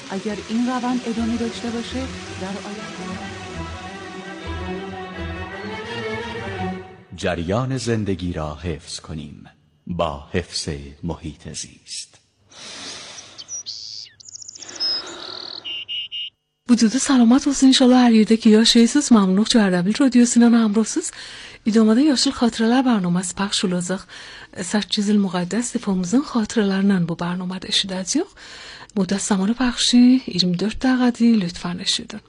اگر این روند ادامه داشته باشه در آینده جریان زندگی را حفظ کنیم با حفظ محیط زیست. Vücudu salamat olsun inşallah hər yerdə ki yaşayırsınız. Məmnunluq Cərdəbil Radiosundan həmrahsınız. İdamada Yaşıl Xatirələr bərnaməsi pəxş olacaq. 8 il müqəddəs difamızın xatirələrindən bu bərnamədə eşidəcəyik. Müddət zamanı pəxşi 24 dəqiqədir. Lütfən eşidin.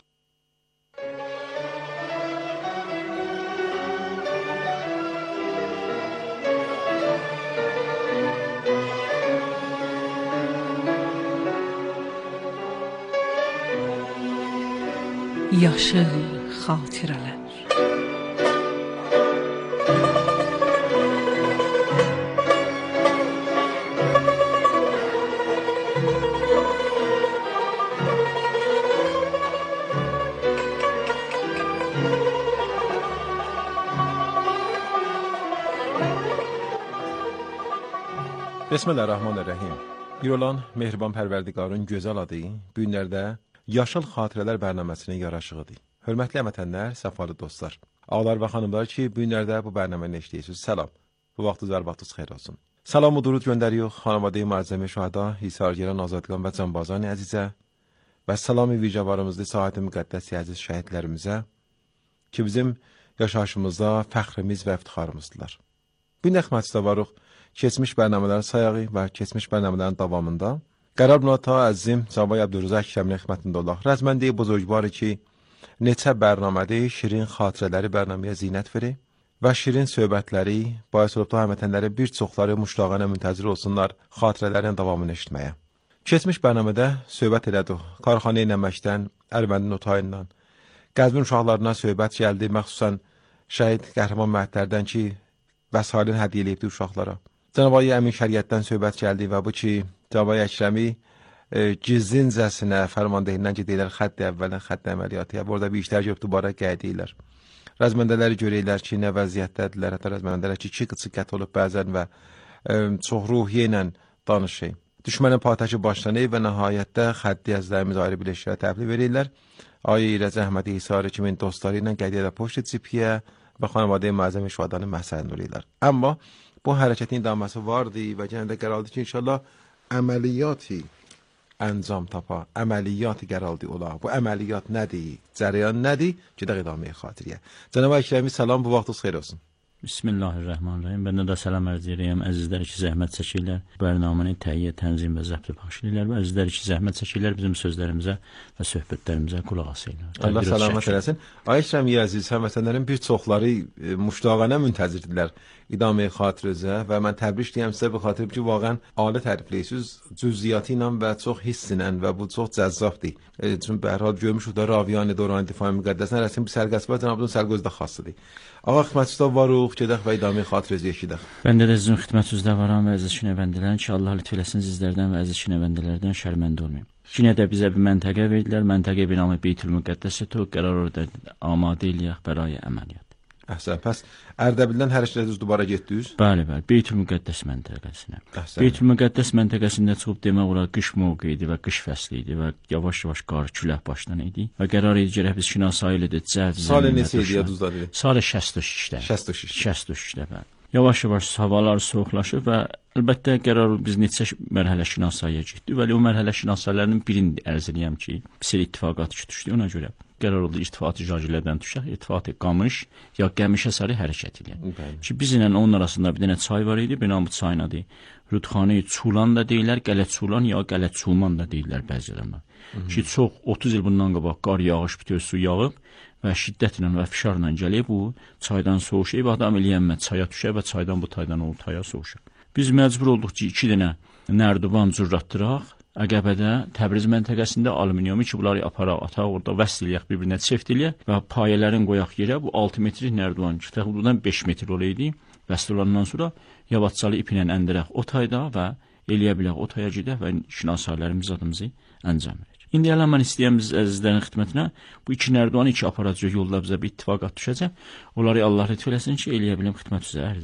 Yaşıl Xatirələr. Bismillahirrahmanirrahim. Bir olan mehriban pərverdigarın gözəl adı bu günlərdə Yaşıl Xatirələr bərnaməsinin yaraşığıdır. Hörmətli həmvətənlər, səfalı dostlar. Ağalar və xanımlar ki, bu günlərdə bu bərnaməni eşləyirsiniz. Salam. Bu vaxtınız hər vaxtınız xeyir olsun. Salam və durud göndəririk xanavadə-i müəzzəmi şühəda, hisargəran, azadqan və canbazan əzizə və salam-ı vicəvarımızda saat-ı müqəddəs əziz şəhidlərimizə ki, bizim yaşayışımızda fəxrimiz və iftixarımızdılar. Bu nəxmətçidə varıq, keçmiş bərnamələrin sayağı və keçmiş bərnamələrin davamında Qərar Nata Əzzim Cavay Əbdülrəza Əkrəmin xidmətində olaq. Rəzməndi buzurgvarı ki, neçə bərnamədə şirin xatirələri bərnaməyə zinət verir və şirin söhbətləri, bayis olub da həmətənləri bir çoxları müştaqanə müntəzir olsunlar xatirələrin davamını eşitməyə. Keçmiş bərnamədə söhbət elədik. Karxanə-i Nəməkdən, Ərməndin otayından, Qəzvin uşaqlarına söhbət gəldi, məxsusən şəhid qəhrəman məhətlərdən ki, vəsailin hədiyyə eləyibdi uşaqlara. Cənab-ı Əmin Şəriətdən söhbət gəldi və bu ki, Cənab-ı Əkrəmi gizlincəsinə fərmandehindən ki, deyilər xətt əvvələn xətt əməliyyatı. Burada bir işlər görüb dubara qəydilər. Rəzməndələri görəylər ki, nə vəziyyətdədirlər, hətta rəzməndələr ki, 2 qıçı qət olub bəzən və çox ruhiyyə ilə danışır. Düşmənin patəki başlanır və nəhayətdə xətti əzlərimiz ayrı birləşiklərə təbliğ verirlər. Ayə İrəz Əhmədi İsari kimin dostları ilə qəydiyyədə poşt cipiyə və xanavadə-i məzəmi şühadanın məsəlini uğrayırlar. Amma bu hərəkətin daması vardı və yenə də qərardı ki, inşallah əməliyyatı əncam tapa, əməliyyatı qərardı ola. Bu əməliyyat nədir? Cərəyan nədir? Gedək idaməyə xatiriyə. Cənab-ı Əkrəmi salam, bu vaxtınız xeyir olsun. Bismillahirrahmanirrahim. Bəndə də salam ərz edirəm. Əzizlər ki, zəhmət çəkirlər. Bərnaməni təhiyyə, tənzim və zəbti baxşilirlər və əzizlər ki, zəhmət çəkirlər bizim sözlərimizə və söhbətlərimizə qulaq asırlar. Allah salamat eləsin. Ay Əkrəmi əziz, həmvətənlərin bir çoxları müştaqanə müntəzirdirlər idaməyə xatirizə və mən təbrik deyəm sizə bu xatir ki, vaqən alə tərifləyirsiniz cüziyyatı ilə və çox hiss ilə və bu çox cəzzabdır. Çünki bərhal görmüşük da Raviyan Dövran Difai Müqəddəsinə rəsmi bir sərgəsi var, cənabın sərgözdə xassıdır. Ağa xidmətçidə varıq, gedək və idaməyə xatirizə eşidək. Bəndə də sizin xidmətinizdə varam və əziz şinəvəndələrin ki, Allah lütf eləsin sizlərdən və əziz şinəvəndələrdən şərməndə olmayın. Yine də bizə bir məntəqə verdilər. Məntəqə binamı Beytül Müqəddəsədir. Qərar orada amadə eləyək bəraya əməliyyat. Əhsən, pəs Ərdəbildən hər işlədiniz dubara getdiniz? Bəli, bəli. Beytül Müqəddəs məntəqəsinə. Beytül Müqəddəs məntəqəsində çıxıb demək olar qış mövqeyi idi və qış fəsli idi və yavaş-yavaş qar küləh başdan idi və qərar idi gərək biz şinasayı ilə cəv. Salı neçə idi yadınızdadır? Salı 63-də. 63-də, bəli. Yavaş-yavaş havalar soyuqlaşır və əlbəttə qərar biz neçə mərhələ şinasayıya getdik və o mərhələ şinasalarının birini ərz eləyəm ki, bir ittifaqat düşdü ona görə. Qərar oldu irtifatı Jajilədən düşək, irtifatı Qamış ya Qəmişə sarı hərəkət edək. Ki bizlə onun arasında bir dənə çay var idi, binamı çayın adı Rudxanə Çulan da deyirlər, Qələt Çulan ya Qələt Çulman da deyirlər bəzi adamlar. Ki çox 30 il bundan qabaq qar yağış bitiyor, su yağıb və şiddətlə və fişarla gəlib bu çaydan soğuşub adam eləyənmə çaya düşə və çaydan bu taydan o taya soğuşur. Biz məcbur olduq ki, 2 dənə nərdivan cürratdıraq. Əqəbədə Təbriz məntəqəsində alüminiumu ki, bunları aparaq, ataq orada vəsl eləyək, bir-birinə çeft eləyək və payələrin qoyaq yerə. Bu 6 metrlik nərdivan ki, təxminən 5 metr olaydı. Vəsl olandan sonra yavaşcalı iplə əndirək o tayda və eləyə bilək o taya gedək və şinasalarımız adımızı əncam verək. İndi elə mən istəyəm biz əzizlərin xidmətinə bu 2 nərdivanı 2 aparacaq yolda bizə bir ittifaqat düşəcək. Onları Allah lütf eləsin ki, eləyə bilim xidmət üzrə ərz eləyəm.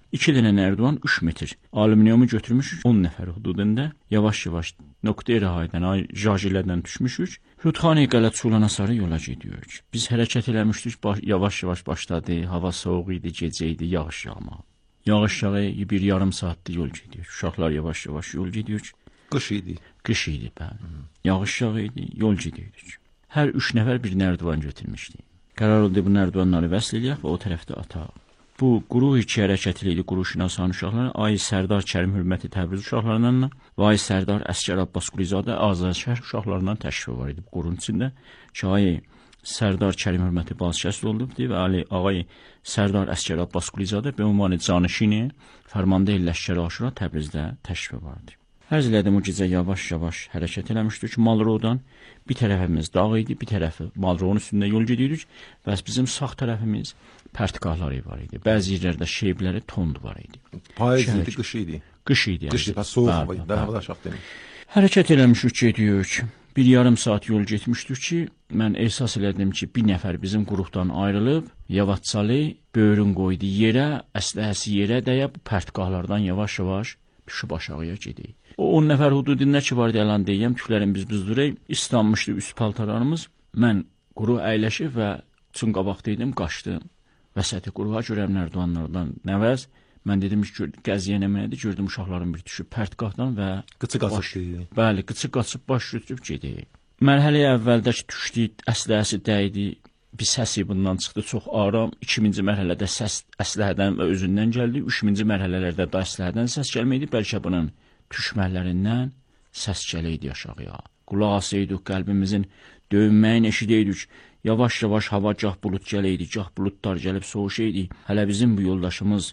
2 dənə nərdivan 3 metr. Alüminiumu götürmüşük 10 nəfər hududunda. Yavaş-yavaş nöqtə-i rəhayədən, jajilərdən düşmüşük. Rudxanə Qələçulana sarı yola gedirik. Biz hərəkət eləmişdik, yavaş-yavaş başladı. Hava soyuq idi, gecə idi, yağış yağmağa. Yağış yağır, bir yarım saatdır yol gedirik. Uşaqlar yavaş-yavaş yol gedirik. Qış idi. Qış idi, bəli. Yağış yağırdı, yol gedirik. Hər 3 nəfər bir nərdivan götürmüşdük. Qərar oldu bu nərdivanları vəsl eləyək və o tərəfdə ataq. Bu quruq iki hərəkətli idi Quruşinasan uşaqları, Ay Sərdar Kərim Hürməti Təbriz uşaqlarından və Ay Sərdar Əsgər Abbas Qulizadə Azərşəhər uşaqlarından təşrif var idi bu qurun içində. Ki Ay Sərdar Kərim Hürməti bazişəsli olubdu və Ağay Sərdar Əsgər Abbas Qulizadə be ünvanı canişini Fərmanda Ləşkər Aşura Təbrizdə təşrif vardı. Ərz elədim o gecə yavaş-yavaş hərəkət eləmişdik Malrodan. Bir tərəfimiz dağ idi, bir tərəfi Malroğun üstündə yol gedirdik və bizim sağ tərəfimiz pərtqahları var idi. Bəzi yerlərdə şeybləri tond var idi. Payız idi, qış idi. Qış idi. Qış idi, soğuq hava idi, daha da aşağı demək. Hərəkət eləmişik, gedirik. Bir yarım saat yol getmişdik ki, mən ehsas elədim ki, bir nəfər bizim qrupdan ayrılıb, Yavaçsalı böyrün qoydu yerə, əsləhəsi yerə dəyə bu pərtqahlardan yavaş-yavaş düşüb aşağıya gedik. O 10 nəfər hududunda ki vardı yalan deyəm, tüklərim biz büzdürək, islanmışdı üst paltarlarımız. Mən quru əyləşib və üçün qabaqdaydım, qaçdım. Vəsəti quruğa görəm nərdivanlardan nəvəz. Mən dedim ki, gəziyə nəmənədir, gördüm uşaqların bir düşüb pərtqahdan və qıçı qaçıb. Bəli, qıçı qaçıb baş götürüb gedik. Mərhələyə əvvəldəki düşdü, əsləhəsi dəydi. Bir səsi bundan çıxdı, çox aram. 2-ci mərhələdə səs əsləhədən və özündən gəldi. 3-cü mərhələlərdə də əsləhədən səs gəlməydi, bəlkə bunun düşmələrindən səs gələydi aşağıya. Qulaq asaydık, qəlbimizin döyünməyini eşidəydik. Yavaş-yavaş hava gah bulud gələydi, gah buludlar gəlib soğuşaydı. Hələ bizim bu yoldaşımız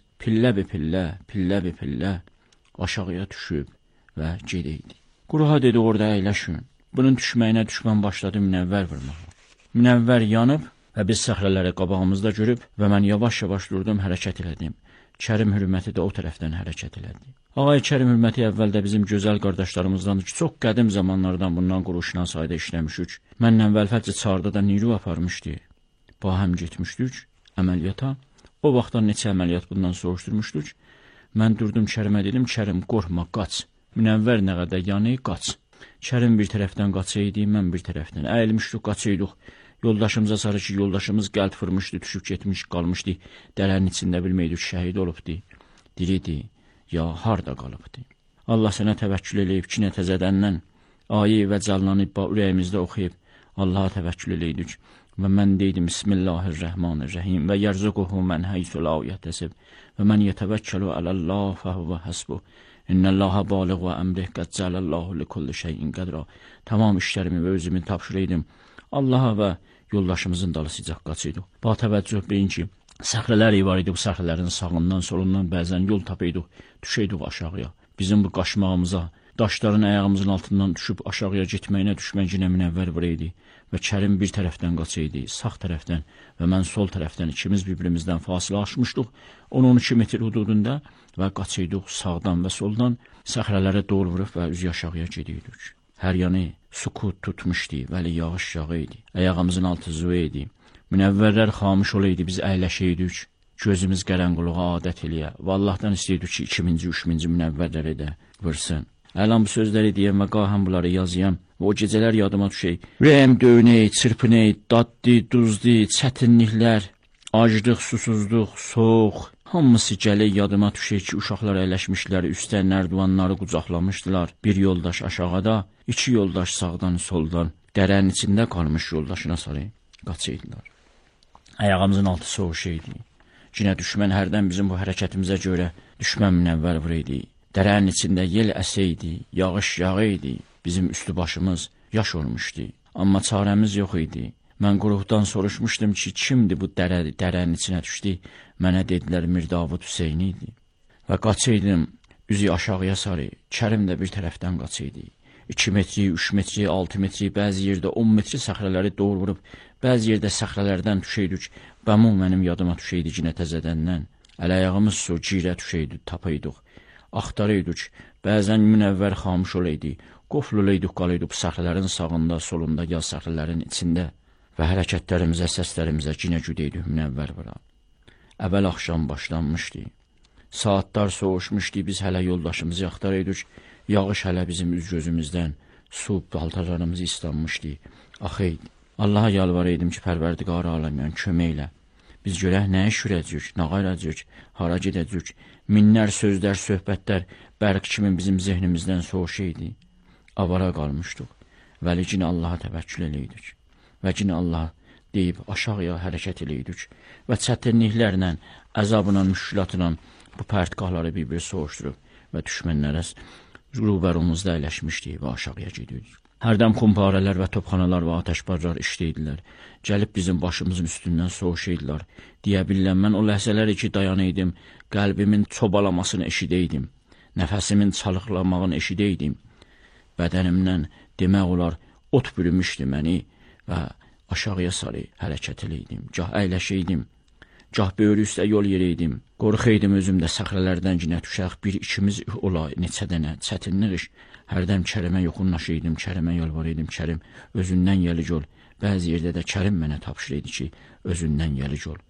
pillə aşağıya düşüb və gedəydi. Quruğa dedi, orada əyləşin. Bunun düşməyinə düşmən başladı Münəvvər vurmağa. Münəvvər yanıb və biz səhrələri qabağımızda görüb və mən yavaş-yavaş durdum, hərəkət elədim. Kərim Hürməti də o tərəfdən hərəkət elədi. Ağay Kərim Hürməti əvvəldə bizim gözəl qardaşlarımızdandır ki, çox qədim zamanlardan bundan Quruşinan sayda işləmişik. Mənlə Vəlfəcə çarda da Niru aparmışdı. Bahəm getmişdik əməliyyata. O vaxtdan neçə əməliyyat bundan soruşturmuşduq. Mən durdum Kərimə dedim, Kərim qorxma, qaç. Münəvvər nə qədər yanı, qaç. Kərim bir tərəfdən qaçaydı, mən bir tərəfdən. Əyilmişdik, qaçaydıq. Yoldaşımıza sarı ki, yoldaşımız qəlb fırmışdı, düşüb getmiş, qalmışdı. Dərənin içində bilməydik, şəhid olubdu. Diridi, ya harda qalıbdı. Allah sənə təvəkkül eləyib ki, təzədəndən ayə və cəllanı ürəyimizdə oxuyub Allaha təvəkkül eləydik. Və mən deydim, Bismillahirrahmanirrahim və yərzuquhu mən heysu la yətəsib və mən yətəvəkkəlu aləllah fəhvə həsbu. İnnəllaha baliq və əmrih qəd cələllahu likulli şeyin qədra. Tamam işlərimi və özümü tapşıraydım. Allaha və yoldaşımızın dalı sıcaq qaçıydı. Ba təvəccüh beyin ki, səxrələr var idi, bu səxrələrin sağından, solundan bəzən yol tapıyorduk, düşəydik aşağıya. Bizim bu qaçmağımıza, daşların ayağımızın altından düşüb aşağıya getməyinə düşməncinə Münəvvər var idi və Kərim bir tərəfdən qaçıydı, sağ tərəfdən və mən sol tərəfdən ikimiz bir-birimizdən fasilə aşmışdıq. 10-12 metr hududunda və qaçıydıq sağdan və soldan, səxrələrə doğru vurub və üzü aşağıya gedirdik. Hər yanı sukut tutmuşdu, vəli yağış yağıydı, ayağımızın altı züvə idi. Münəvvərlər xamış olaydı, biz əyləşəydik, gözümüz qərənquluğa adət eləyə və Allahdan istəyirdik ki, 2-ci, 3-cü münəvvərləri də vursun. Əlan bu sözləri deyəm və qahəm bunları yazıyam və o gecələr yadıma düşək. Rəm döynək, çırpınək, daddı, duzdu, çətinliklər, aclıq, susuzluq, soğuq, hamısı gələk yadıma düşək ki, uşaqlar əyləşmişlər, üstən nərdivanları qucaqlamışdılar. Bir yoldaş aşağıda, 2 yoldaş sağdan, soldan, dərənin içində qalmış yoldaşına sarı qaçıydılar. Ayağımızın altı soğuşaydı. Yenə düşmən hərdən bizim bu hərəkətimizə görə düşmən Münəvvər vuraydı. Dərənin içində yel əsəydi, yağış yağıydı, bizim üstü başımız yaş olmuşdu. Amma çarəmiz yox idi. Mən quruqdan soruşmuşdum ki, kimdir bu dərənin içinə düşdü? Mənə dedilər, Mirdavud Hüseyin idi. Və qaçıydım, üzü aşağıya sarı, Kərim də bir tərəfdən qaçıydı. 2 metri, 3 metri, 6 metri, bəzi yerdə 10 metri səxrələri doğru vurub, bəzi yerdə səxrələrdən düşəydik, bəmum mənim yadıma düşəydi cinə təzədəndən. Əl-ayağımız su, girə düşəydi, tapıydıq. Axtarıydık, bəzən Münəvvər xamış olaydı, qofl olaydık, qalıydıq səxrələrin sağında, solunda, yaz səxrələrin içində və hərəkətlərimizə, səslərimizə cinə güdəydik Münəvvər vura. Əvvəl axşam başlanmışdı. Saatlar soğuşmuşdu, biz hələ yoldaşımızı axtarıyorduk. Yağış hələ bizim üz gözümüzdən, su paltarlarımızı islanmışdı. Axey, Allaha yalvaraydım ki, Pərverdigar aləmən kömək elə. Biz görək nə iş görəcəyik, nə qayracaq, hara gedəcək. Minlər sözlər, söhbətlər bərq kimi bizim zehnimizdən soğuşaydı. Avara qalmışdıq. Vəli yine Allaha təvəkkül eləydik. Və yine Allah deyib aşağıya hərəkət eləydik. Və çətinliklərlə, əzabla, müşkülatla bu pərtqahları bir-bir soğuşdurub və düşmənlərə rubərumuzda əyləşmişdik və aşağıya gedirdik. Hərdən xumparələr və topxanalar və atəşbarlar işləydilər. Gəlib bizim başımızın üstündən soğuşaydılar. Deyə biləm, mən o ləhzələri ki dayanaydım, qəlbimin çobalamasını eşidəydim. Nəfəsimin çalıqlamağını eşidəydim. Bədənimdən demək olar, ot bürümüşdü məni və aşağıya sarı hərəkət eləydim. Gah əyləşəydim, gah böyrü üstə yol yerəydim. Qorxaydım özümdə səxrələrdən ginə düşək, bir ikimiz ola neçə dənə çətinlik iş. Hərdən Kərimə yoxunlaşaydım, Kərimə yalvaraydım, Kərim özündən gəlic ol. Bəzi yerdə də Kərim mənə tapşırıydı ki, özündən gəlic ol.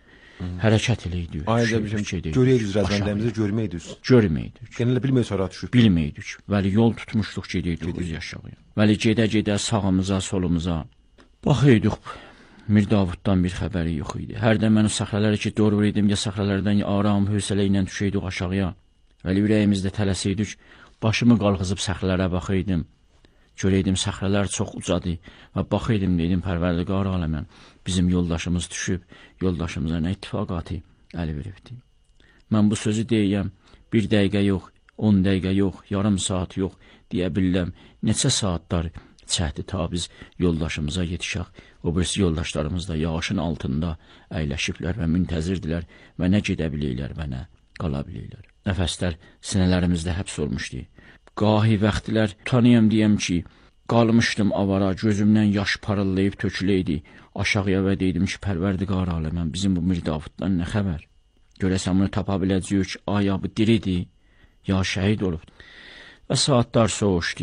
Hərəkət eləydik. Ayda bir şey görəydiniz, rəzməndəyimizi görməydik. Görməydik. Genelde bilmək sonra düşüb. Bilməydik. Vəli yol tutmuşduq, gedəydik öz yaşağıya. Vəli gedə-gedə sağımıza, solumuza baxaydıq. Mir Davuddan bir xəbəri yox idi. Hərdən mən o səxrələri ki, doğru idim, ya səxrələrdən aram, hövsələ ilə düşəydik aşağıya. Vəli ürəyimizdə tələsiydik. Başımı qalxızıb səxrələrə baxaydım. Görəydim səxrələr çox ucadı və baxaydım dedim Pərverdigar aləmən. Bizim yoldaşımız düşüb, yoldaşımıza nə ittifaqatı əl veribdi. Mən bu sözü deyəm, 1 dəqiqə yox, 10 dəqiqə yox, yarım saat yox deyə biləm. Neçə saatlar çəkdi ta biz yoldaşımıza yetişək. O birisi yoldaşlarımız da yağışın altında əyləşiblər və müntəzirdilər və nə gedə bilirlər və nə qala bilirlər. Nəfəslər sinələrimizdə həbs olmuşdu. Qahi vaxtlar tanıyam deyəm ki, qalmışdım avara, gözümdən yaş parıllayıb töküləydi. Aşağıya və deydim ki, Pərverdigar aləmən, bizim bu Mir Davuddan nə xəbər? Görəsən bunu tapa biləcəyik, aya bu diridir, ya şəhid olub. Və saatlar soğuşdu.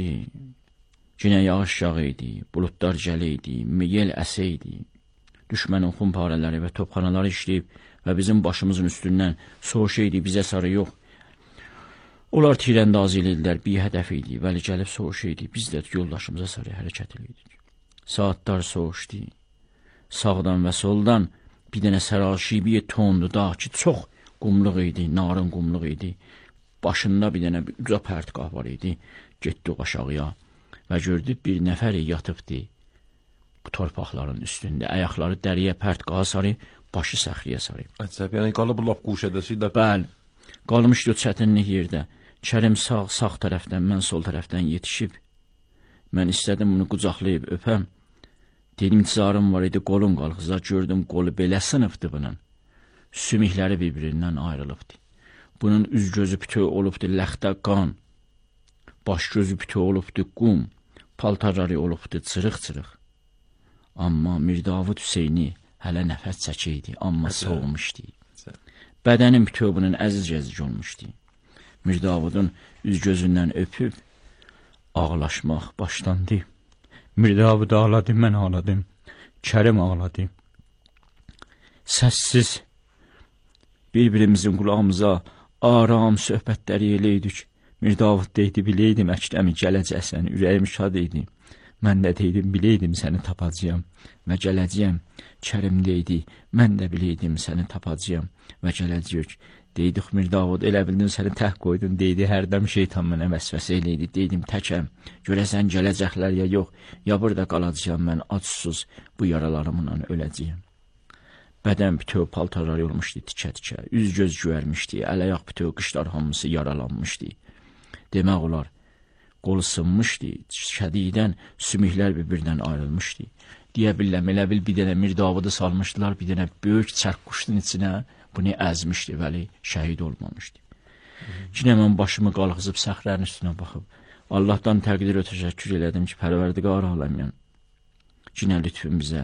Yenə yağış yağıydı, buludlar gələydi, yel əsəydi. Düşmənin xumparələri və topxanaları işləyib və bizim başımızın üstündən soğuşaydı, bizə sarı yox. Onlar tirəndazı elədilər, bir hədəf idi, vəli gəlib soğuşaydı, biz də yoldaşımıza sarı hərəkət eləydik. Saatlar soğuşdu. Sağdan və soldan bir dənə sərarşibiyə tondu da ki, çox qumluq idi, narın qumluq idi. Başında bir dənə uca pərtqah var idi. Getdik aşağıya və gördük bir nəfər yatıbdı bu torpaqların üstündə. Ayaqları dəriyə pərtqaha sarı, başı səxriyə sarı. Əcəb, yəni qalıb lap quşədəsiylə. Bəli, qalmışdı o çətinlik yerdə. Kərim sağ tərəfdən, mən sol tərəfdən yetişib. Mən istədim bunu qucaqlayıb öpəm. Dedim, intizarım var idi, qolum qalxıza, gördüm qolu belə sınıbdı bunun. Sümükləri bir-birindən ayrılıbdı. Bunun üz gözü bütöv olubdu, ləxtə qan. Baş gözü bütöv olubdu, qum. Paltarları olubdu, çırıq-çırıq. Amma Mir Davud Hüseyni hələ nəfəs çəkəydi, amma soğumuşdu. Bədənin bütöv bunun əziz-gəziz olmuşdu. Mir Davudun üz gözündən öpüb ağlaşmaq başlandı. Mir Davud ağladı, mən ağladım. Kərim ağladı. Səssiz bir-birimizin qulağımıza aram söhbətləri eləydik. Mir Davud deydi, biləydim Əkrəmi gələcəksən, ürəyim şad idi. Mən də deydim, biləydim səni tapacağam və gələcəyəm. Kərim deydi, mən də biləydim səni tapacağam və gələcəyik. Deydik, Mir Davud, elə bildin səni tək qoydun, deydi, hərdəm şeytan mənə vəsvəsə eləydi. Deydim, təkəm, görəsən gələcəklər ya yox, ya burada qalacağam mən acsuz, bu yaralarımla öləcəyəm. Bədən bütöv paltarlar olmuşdu tikə-tikə, üz göz güvərmişdi, əl-ayaq bütöv qışlar hamısı yaralanmışdı. Demək olar, qol sınmışdı, kədikdən sümüklər bir-birdən ayrılmışdı. Deyə biləm, elə bil bir dənə Mir Davudu salmışdılar, bir dənə böyük çərq quşun içinə, bunu əzmişdi, vəli şəhid olmamışdı. Yine mən başımı qalxızıb səxrərin üstünə baxıb, Allahdan təqdir təşəkkür elədim ki, Pərverdigar aləmən, yine lütfün bizə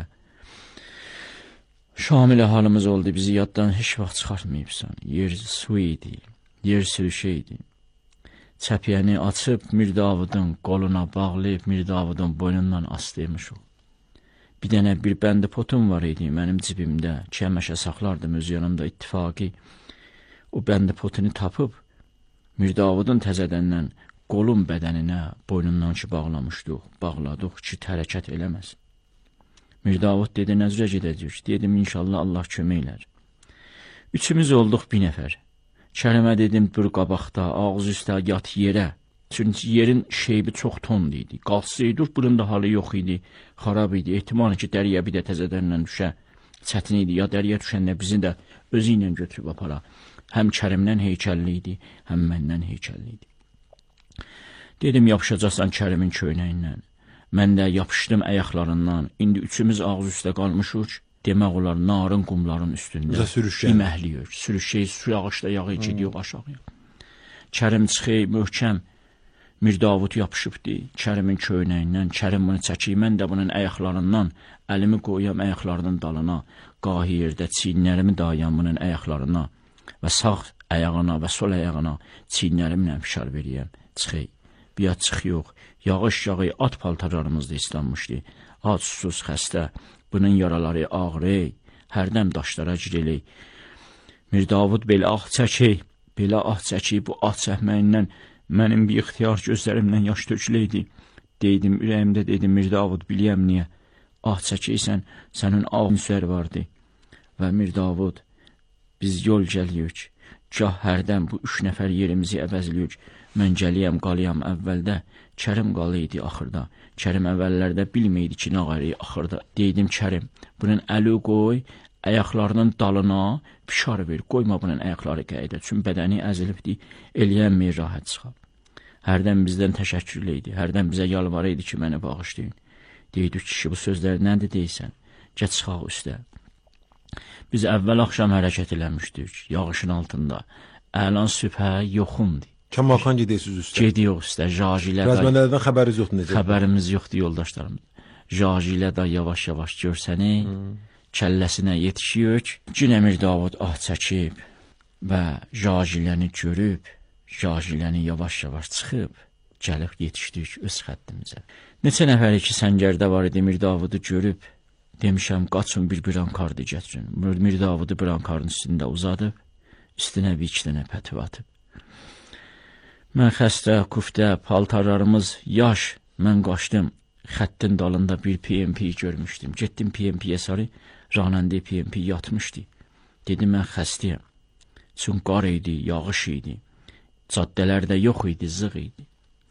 şamil halımız oldu, bizi yaddan heç vaxt çıxartmayıbsan. Yer su idi, yer sürüşəydi. Çəpiyəni açıb Mir Davudun qoluna bağlayıb, Mir Davudun boynundan aslaymış o. Bir dənə bir bəndi potum var idi mənim cibimdə, ki, həməşə saxlardım öz yanımda ittifaqi. o bəndi potunu tapıb Mirdavudun təzədəndən qolun bədəninə boynundan ki bağladıq ki, hərəkət eləməsin. Mirdavud dedi, nə cürə gedəcək? Dedim, inşallah Allah kömək elər. Üçümüz olduq bir nəfər. Kərimə dedim, dur qabaqda, ağız üstə yat yerə. Çünki yerin şeybi çox tondu idi. Qalsaydı, bunun da halı yox idi, xarab idi. Ehtimal ki, dəriyə bir də təzədəndən düşə. Çətin idi, ya dəriyə düşəndə bizi də özü ilə götürüb apara. Həm Kərimdən heykəlli idi, həm məndən heykəlli idi. Dedim, yapışacaqsan Kərimin köynəyindən. Mən də yapışdım ayaqlarından. İndi üçümüz ağız üstə qalmışıq. Demək olar, narın qumların üstündə. İməhliyik. Sürüşək, su yağışda yağı gidiyor aşağıya. Kərim çıxıb, möhkəm. Mirdavud yapışıbdı Kərimin köynəyindən. Kərim bunu çəkir, mən də bunun ayaqlarından əlimi qoyam ayaqlarının dalına. Qahi yerdə çiynlərimi dayam bunun ayaqlarına və sağ ayağına və sol ayağına çiynlərimlə fişar veriyəm. Çıxıb. Biat çıx yox. Yağış yağı at paltarlarımızda islanmışdı. Ac, susuz, xəstə. Bunun yaraları ağrı, hərdən daşlara girəlik. Mirdavud belə ah çəkək, bu ah çəkməyindən mənim bir ixtiyar gözlərimdən yaş töküləydi. Deydim, ürəyimdə dedim, Mirdavud, biliyəm niyə. Ah çəkəysən, sənin ağın süər vardı. Və Mirdavud, biz yol gəliyük. Gah hərdən bu 3 nəfər yerimizi əvəzliyük. Mən gəliyəm, qalıyam əvvəldə. Kərim qalı idi axırda. Kərim əvvəllərdə bilməydi ki, nə qarı axırda. Deydim, Kərim, bunun əli qoy, ayaqlarının dalına fişar ver. Qoyma bunun ayaqları qəyidə. Çünki bədəni əzilibdi, eləyənməyir, rahat çıxab. Hərdən bizdən təşəkkürlü idi. Hərdən bizə yalvarı idi ki, məni bağışlayın. Deydik, kişi, bu sözlər nədir deysən? Gəç çıxaq üstə. Biz əvvəl axşam hərəkət eləmişdik, yağışın altında. Əlan sübhə yoxundu. Kəmalxan gedirsiniz üstə? Gediyoruz üstə, jajilə. Rəzmələrdən xəbəriniz yoxdur necə? Xəbərimiz yoxdur yoldaşlarımız. Jajilə da yavaş-yavaş görsəni, kəlləsinə yetişiyük. Günə Mirdavud ah çəkib və jajiləni görüb, jajiləni yavaş-yavaş çıxıb, gəlib yetişdik öz xəttimizə. Neçə nəfər ki, səngərdə var idi, Mirdavudu görüb, demişəm, qaçın bir brankardı gətirin. Mirdavudu brankarın üstündə uzadıb, üstünə bir 2 dənə pətv atıb. Mən xəstə, kuftə, paltarlarımız yaş, mən qaçdım. Xəttin dalında bir PMP görmüşdüm. Getdim PMP-yə sarı, ranəndə PMP yatmışdı. Dedim, mən xəstəyəm. Çünki qar idi, yağış idi. Caddələrdə yox idi, zığ idi.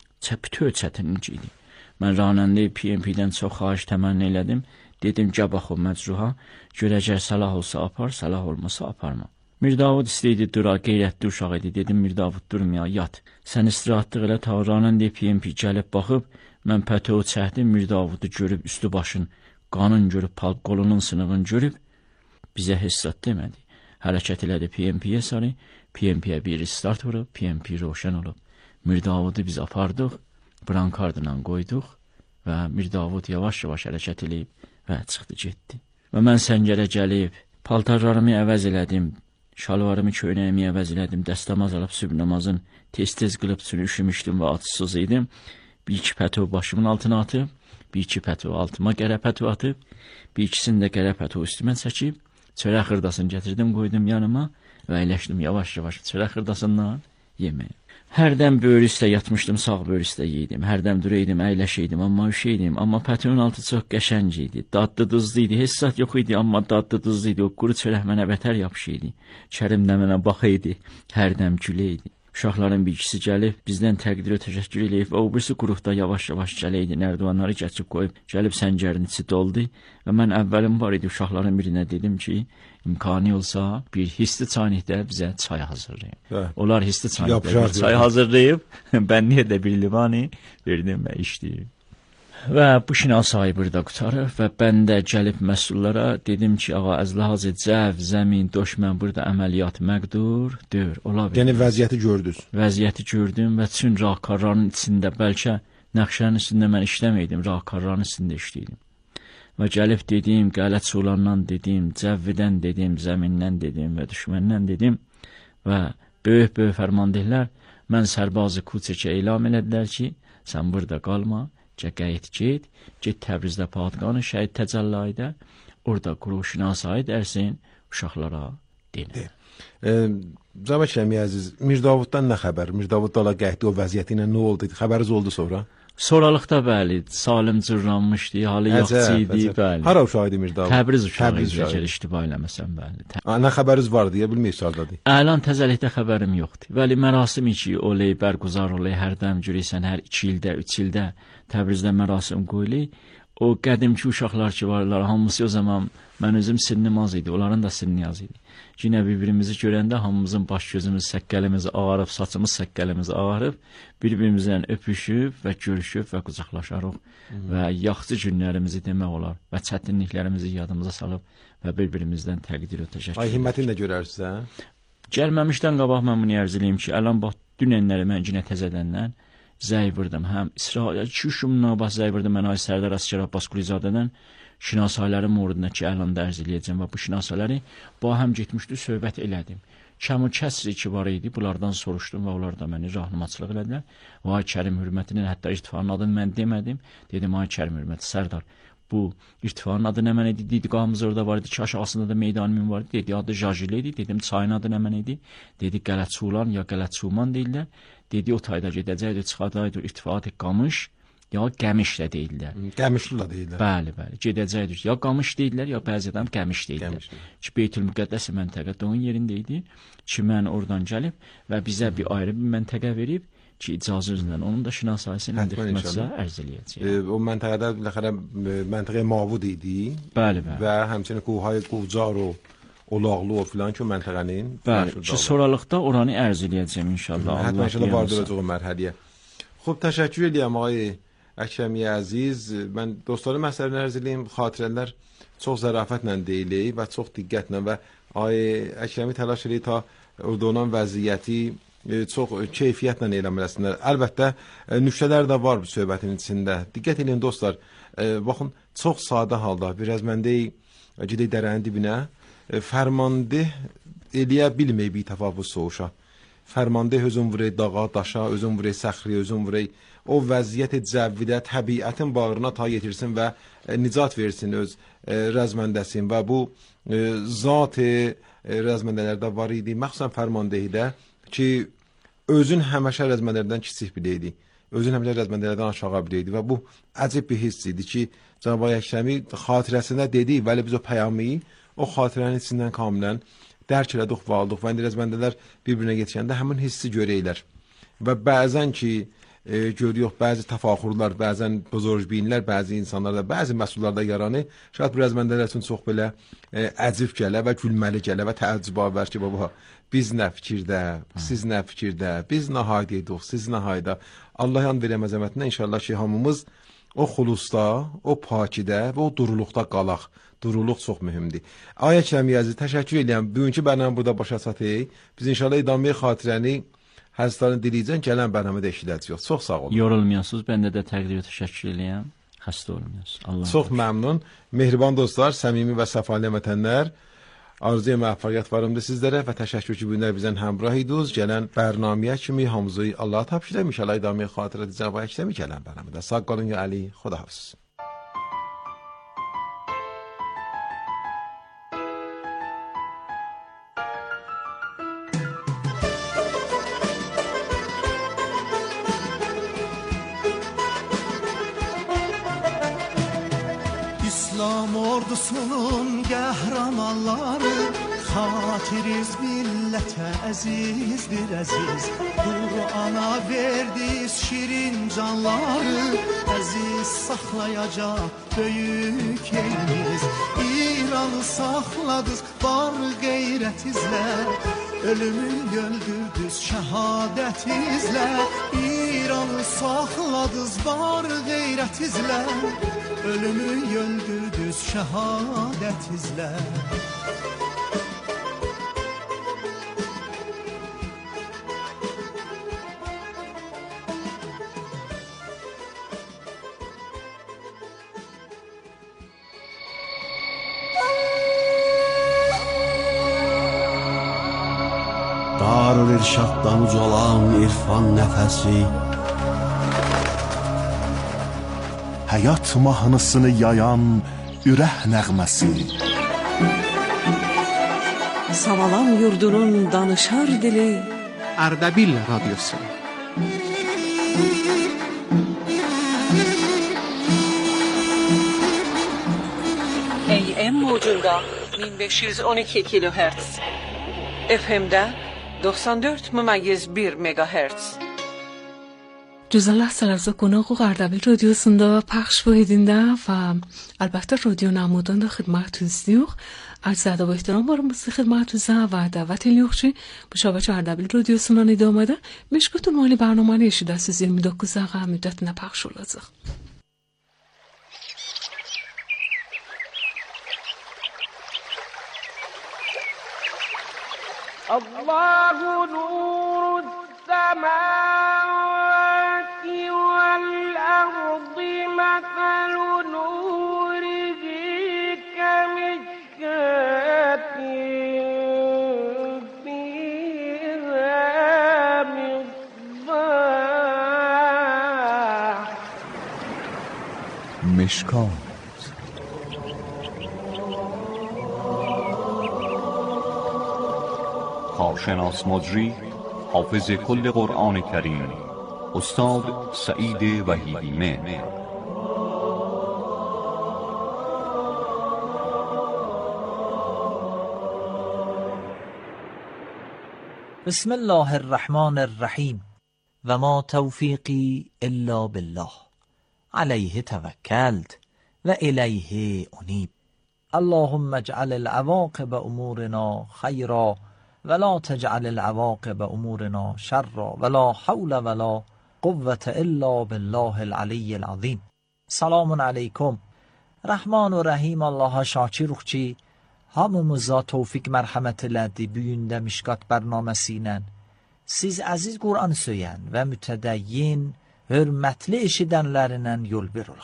Bütün çətinlik idi. Mən ranəndə PMP-dən çox xahiş təmənni elədim. Dedim, gəl bax o məcruha, görəcək salah olsa apar, salah olmasa aparma. Mirdavud istəyirdi dura, qeyrətli uşaq idi. Dedim, Mirdavud durmaya, yat. Sən istirahatlıq elə tavranan deyib PMP gəlib baxıb, mən pətəu çəkdim, Mirdavudu görüb, üstü başın qanın görüb, qolunun sınığını görüb, bizə hissat demədi. Hərəkət elədi PMP-yə sarı, PMP-yə bir start vurub, PMP roşən olub. Mirdavudu biz apardıq, brankardla qoyduq və Mirdavud yavaş-yavaş hərəkət eləyib və çıxdı, getdi. Və mən səngərə gəlib, paltarlarımı əvəz elədim, şalvarımı köynəyimi əvəz elədim, dəstəmaz alıb sübh namazın tez-tez qılıb üçün üşümüşdüm və atsız idim. Bir 2 pətov başımın altına atıb, bir 2 pətov altıma qərə pətov atıb, bir 2-sini də qərə pətov üstümə çəkib, çörək xırdasını gətirdim, qoydum yanıma və əyləşdim yavaş-yavaş çörək xırdasından yeməyə. Hərdən böyrü üstə yatmışdım, sağ böyrü üstə yedim, hərdən duraydım, əyləşəydim, amma üşəydim, amma pətovun altı çox qəşəng idi, dadlı duzlu idi, hissat yox idi, amma dadlı duzlu idi, o quru çörək mənə bətər yapışıydı, Kərim də mənə baxıydı, hərdəm güləydi. Uşaqların bir ikisi gəlib, bizdən təqdirə təşəkkür eləyib və o birisi quruqda yavaş-yavaş gələydi, nərdivanları keçib qoyub, gəlib səngərin içi doldu və mən əvvəlim var idi, uşaqların birinə dedim ki, imkanı olsa bir hisli çaynikdə bizə çay hazırlayın. Onlar hisli çaynikdə çay hazırlayıb, ben niyə də bir limani verdim və içdim. Və bu şinasayı burada qutarıb və mən də gəlib məsullara dedim ki, ağa, əzlahazı cəv, zəmin, döşmən burada əməliyyat məqdur, dör, ola bilir. Yəni vəziyyəti gördünüz. Vəziyyəti gördüm və çün raqkarranın içində, bəlkə nəqşənin üstündə mən işləməydim, raqkarranın üstündə işləydim. Və gəlib dedim, qələt sulandan dedim, cəvvidən dedim, zəmindən dedim və düşməndən dedim və böyük-böyük fərmandehlər mən sərbazı Kuçekə elam elədilər ki, sən burada qalma, Qəyət get Təbrizdə Padqanı şəhid təcəllaydə, orada quruşinasayı dərsin uşaqlara deyil. Cənab Şəmi əziz, Mir Davuddan nə xəbər? Mir Davud dala gəldi, o vəziyyəti ilə nə oldu? Xəbəriniz oldu sonra? Sonralıqda bəli, Salim cırlanmışdı, halı yaxşı idi, bəli. Hara uşağı idi Mir Davud? Təbriz uşağı idi, əgər iştiba eləməsəm, bəli. Nə xəbəriniz var deyə bilməyib sardadı. Əlan təzəlikdə xəbərim yoxdur. Bəli, mərasim ki, olay bərguzar olay, hər dəm görürsən, hər 2 ildə, 3 ildə Təbrizdə mərasim qoyulur. O qədimki uşaqlar ki varlar, hamısı o zaman mən özüm sinnim az idi, onların da sinni az idi. Yenə bir-birimizi görəndə hamımızın baş gözümüz, səkkəlimiz ağarıb, saçımız səkkəlimiz ağarıb, bir-birimizlə öpüşüb və görüşüb və qucaqlaşarıq və yaxşı günlərimizi demək olar və çətinliklərimizi yadımıza salıb və bir-birimizdən təqdir və təşəkkür. Ay himmətin də görərsiniz, hə? Gəlməmişdən qabaq mən bunu ərz eləyim ki, əlan bax dünənləri mən yenə təzədəndən zəybirdim. Həm İsrail 2-3 növbə zəybirdim mən ay Sərdar Əsgər Abbas Qulizadədən şinasələrin mövzusuna ki, əlan dərz eləyəcəm və bu şinasaləri bu həm getmişdi, söhbət elədim. Kəmu kəsri ki var idi, bunlardan soruşdum və onlar da məni rahmançılıq elədilər. Vay Kərim hürmətinin, hətta irtifanın adını mən demədim. Dedim, ay Kərim hürməti, Sərdar, bu irtifanın adı nə mən idi? Didiqamız orada var idi ki, aşağısında da meydanımın var idi. Dedi, adı Jajili idi. Dedim, çayın adı nə mən idi? Dedi, Qələçulan ya Qələçuman deyirlər. Dedi, o tayda gedəcəkdir, çıxacaqdır, irtifatı qamış. Ya Qəmiş də deyirlər. Qəmişli də deyirlər. Bəli, bəli. Gedəcəkdir. Ya Qamış deyirlər, ya bəzi adam Qəmiş deyirlər. Ki Beytülmüqəddəs məntəqədə onun yerində idi. Ki mən oradan gəlib və bizə bir ayrı bir məntəqə verib ki icazə üzrə onun da şinasayəsini xidmətçisə ərz eləyəcək. O məntəqədə biləxərə məntəqə Mavud idi. Bəli, bəli. Və həmçinin Quhay Qucar o Olaqlı o filan ki o məntəqənin. Bəli. Ki sonralıqda oranı ərz eləyəcəm inşallah. Hətta inşallah vardıracaq o mərhələyə. Xub təşəkkür edirəm ay Əkrəmi əziz, mən dostlarım məsələni ərz eləyim, xatirələr çox zərafətlə deyilir və çox diqqətlə və ay Əkrəmi təlaş edir ta orada olan vəziyyəti çox keyfiyyətlə eləməsinlər. Əlbəttə nüktələr də var bu söhbətin içində. Diqqət edin dostlar, baxın çox sadə halda biraz məndə gedək dərənin dibinə fərmandeh eləyə bilməyib bir təfavüz soğuşa. Fərmandeh özün vurey dağa, daşa, özün vurey səxriyə, özün vurey o vəziyyət cəvvidə təbiətin bağrına ta yetirsin və nicat versin öz rəzməndəsin və bu zat-ı rəzməndələrdə var idi, məxsusən fərmandehidə ki, özün həməşə rəzməndələrdən kiçik biləydi, özün həməşə rəzməndələrdən aşağı biləydi və bu əcib bir hiss idi ki, Cənab Əkrəmi xatirəsində dedi, vəli biz o pəyamı, o xatirənin içindən kamilən dərk elədik və aldıq və indi rəzməndələr bir-birinə yetişəndə həmin hissi görəylər və bəzən ki, görüyoruz bəzi təfaxurlar, bəzən buzurjbinlər, bəzi insanlarda, bəzi məsullarda yaranı, şayad bu rəzməndələr üçün çox belə əcib gələ və gülməli gələ və təəccübavər ki, baba, biz nə fikirdə, siz nə fikirdə, biz nə haydaydıq, siz nə hayda. Allah yan verəm əzəmətinə inşallah ki, hamımız o xulusda, o pakidə və o duruluqda qalaq. Duruluq çox mühümdür. Ay Əkrəmi əziz, təşəkkür edirəm. Bugünkü bərnamə burada başa çatır. Biz inşallah idamə xatirəni həzrlərin diliyicən gələn bərnamədə eşidəcəyik. Çox sağ olun. Yorulmayasınız, mən də təqdir və təşəkkür edirəm. Xəstə olmayasınız. Allah çox məmnun. Mehriban dostlar, səmimi və səfalı həmvətənlər, arzuya müvəffəqiyyət varımdır sizlərə və təşəkkür ki, bu günlər bizdən həmrah idiniz. Gələn bərnaməyə kimi hamımızı Allaha tapşırıram. İnşallah idamə xatirə Cənab Əkrəmi gələn bərnamədə. Sağ qalın ya Əli. Xudahafiz. İslam ordusunun qəhrəmanları, xatiriz millətə əzizdir əziz. Qur'ana verdiz şirin canları, əziz saxlayacaq böyük elimiz. İranı saxladız var qeyrətizlə, ölümü öldürdüz şəhadətizlə. İranı saxladız var qeyrətizlə, ölümü öldürdüz şəhadətizlə. Darül-İrşaddan ucalan irfan nəfəsi, həyat mahnısını yayan ürək nəğməsi. Savalan yurdunun danışar dili Ardabil Radyosu. AM موجunda 1512 kilohertz. FM'de 94.1 megahertz. جزا لحظه قناق و قردبیل رادیوسunda پخش بایدینده و البته رادیو نمودان دا خدمت توزدیوخ از زده با احترام بارم بسید خدمت توزده و دعوت لیوخچی بشابه چه قردبیل رادیوسunda نیده آمده مشکتون مالی برنامه نیشید از سیزیر میداکوزه غم میدت نپخش لازخ الله نور السماوات والأرض مثل نوره كمشكاة فيها مصباح مشکات کارشناس مجری حافظ کل قرآن کریم استاد سعید وحیدی مهر. بسم الله الرحمن الرحیم و ما توفیقی الا بالله علیه توکلت و الیه انیب. اللهم اجعل العواقب امورنا خیرا ولا تجعل العواقب امورنا شرا ولا حول ولا قوة الا بالله العلی العظیم. Selamun aleyküm. Rahman ve Rahim Allah'a şakir ruhçi hamımıza tevfik merhamet elədi büyündə Mişkat bərnaməsi ilə. Siz əziz Qur'an söyən və mütədəyyin, hörmətli eşidənlərinə yol verilək.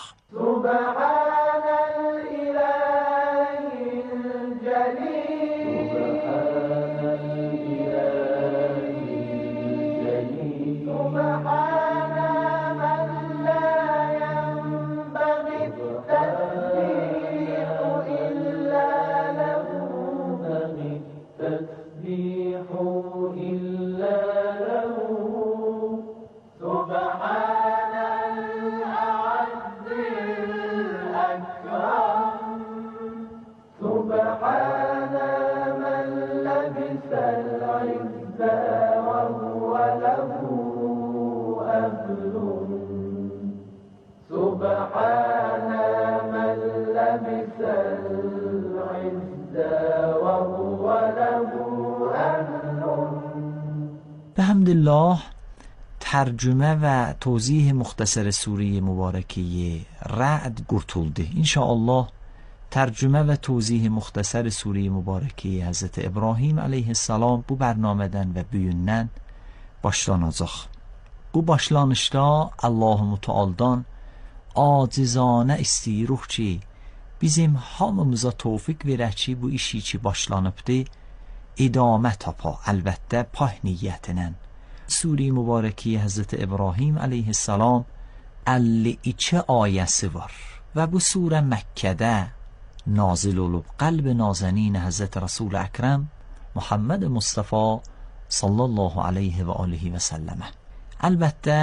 بحمدالله ترجمه و توضیح مختصر سوره مبارکه رعد گرتولده. انشاءالله ترجمه و توضیح مختصر سوره مبارکه Hazreti İbrahim aleyhisselam bu bərnamədən və büyündən başlanacaq. Bu başlanışda Allah-u Teala'dan acizanə istiyirik ki bizim hamımıza tevfik verək ki bu işi ki başlanıbdı idamə tapa, əlbəttə pah niyyətinə. Sure-i Mübarəki Hazreti İbrahim aleyhisselam 52 ayəsi var və bu surə Məkkədə nazil olub qəlb nazenin Hazreti Resul Əkrəm Muhammed Mustafa sallallahu aleyhi və alihi və səlləmə. Əlbəttə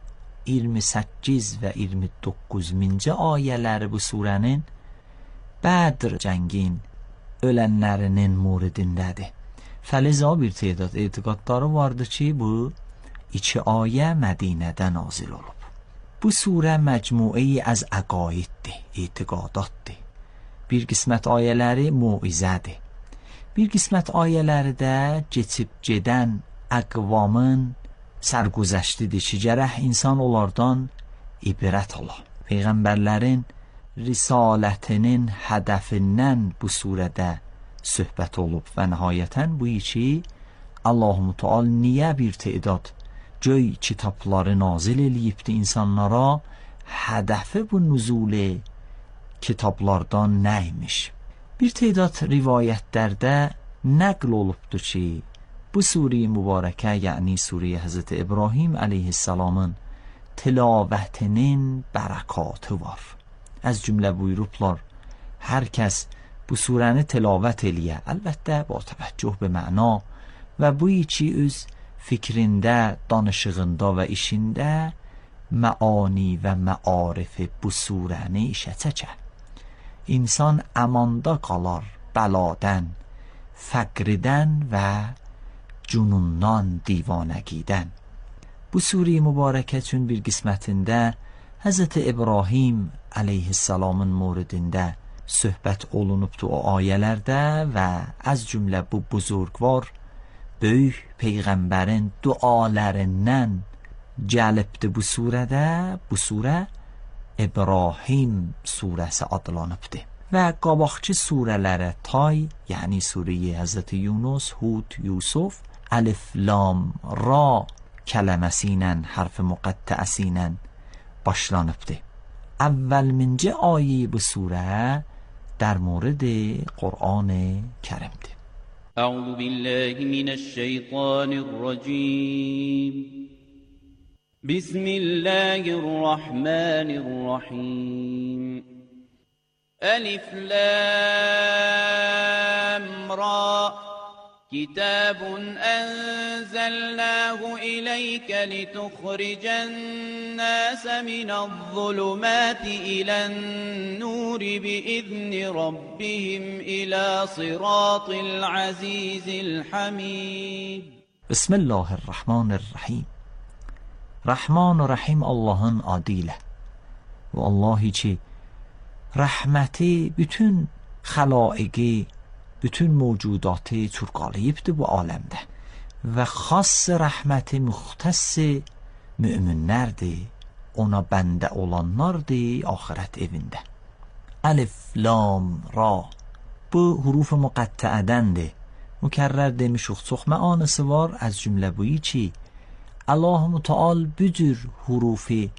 28 və 29-cu ayələri bu surənin Bədr cəngin ölənlərinin muridindədir. Fəliza bir تعداد etiqadları vardı ki bu 2 ayə Mədinədə nazil olub. Bu surə məcmuəyi az əqaiddir, etiqadatdır. Bir qismət ayələri muizədir. Bir qismət ayələri də keçib gedən əqvamın sərgüzəştidir ki, gərək insan onlardan ibrət ala. Peyğəmbərlərin risalətinin hədəfindən bu surədə söhbət olub və nəhayətən bu ki Allah-u Teala niyə bir تعداد göy kitabları nazil eləyibdi insanlara, hədəfi bu nüzul kitablardan nəymiş? Bir تعداد rivayətlərdə nəql olubdur ki bu sure-i mübarəkə, yəni sure Hazreti İbrahim aleyhisselamın tilavətinin bərəkatı var. Az cümlə buyurublar hər kəs bu surəni tilavət eləyə. Əlbəttə با təvəccüh be məna və bu içi öz fikrində, danışığında və işində məani və məarif bu surəni işə çəkə. İnsan əmanda qalar bəladən, fəqridən və cünundan, divanəgidən. Bu sure mübarəkə üçün bir qismətində Həzrət İbrahim əleyhissalamın moridində söhbət olunubdu o ayələrdə və az cümlə bu buzurgvar böyük peyğəmbərin dualarından gəlibdi bu surədə. Bu surə İbrahim surəsi adlanıbdı və qabaqçı surələrə tay, yəni surəyi Həzrət Yunus, Hud, Yusuf, Alif, Lam, Ra kələməsi ilə, hərf müqəttəsi ilə başlanıbdı. Əvvəlmincə ayə bu surə در مورد قرآن کریم ده. اعوذ بالله من الشیطان الرجیم بسم الله الرحمن الرحیم الف لام را كتاب أنزلناه إليك لتخرج الناس من الظلمات إلى النور بإذن ربهم إلى صراط العزيز الحميد. بسم الله الرحمن الرحیم. رحمان و رحیم Allah'ın adıyla ve Allah'ı ki rahmeti bütün xalaiqi, bütün mevcudatı çurqalayıbdır bu aləmdə və xass rəhməti müxtəss müminlərdir, ona bəndə olanlardır axirət evində. Alif, Lam, Ra bu huruf müqəttəədəndir. Mükərrər demişik, çox məanəsi var. Az cümlə buyu ki Allah Müteal bu cür hurufi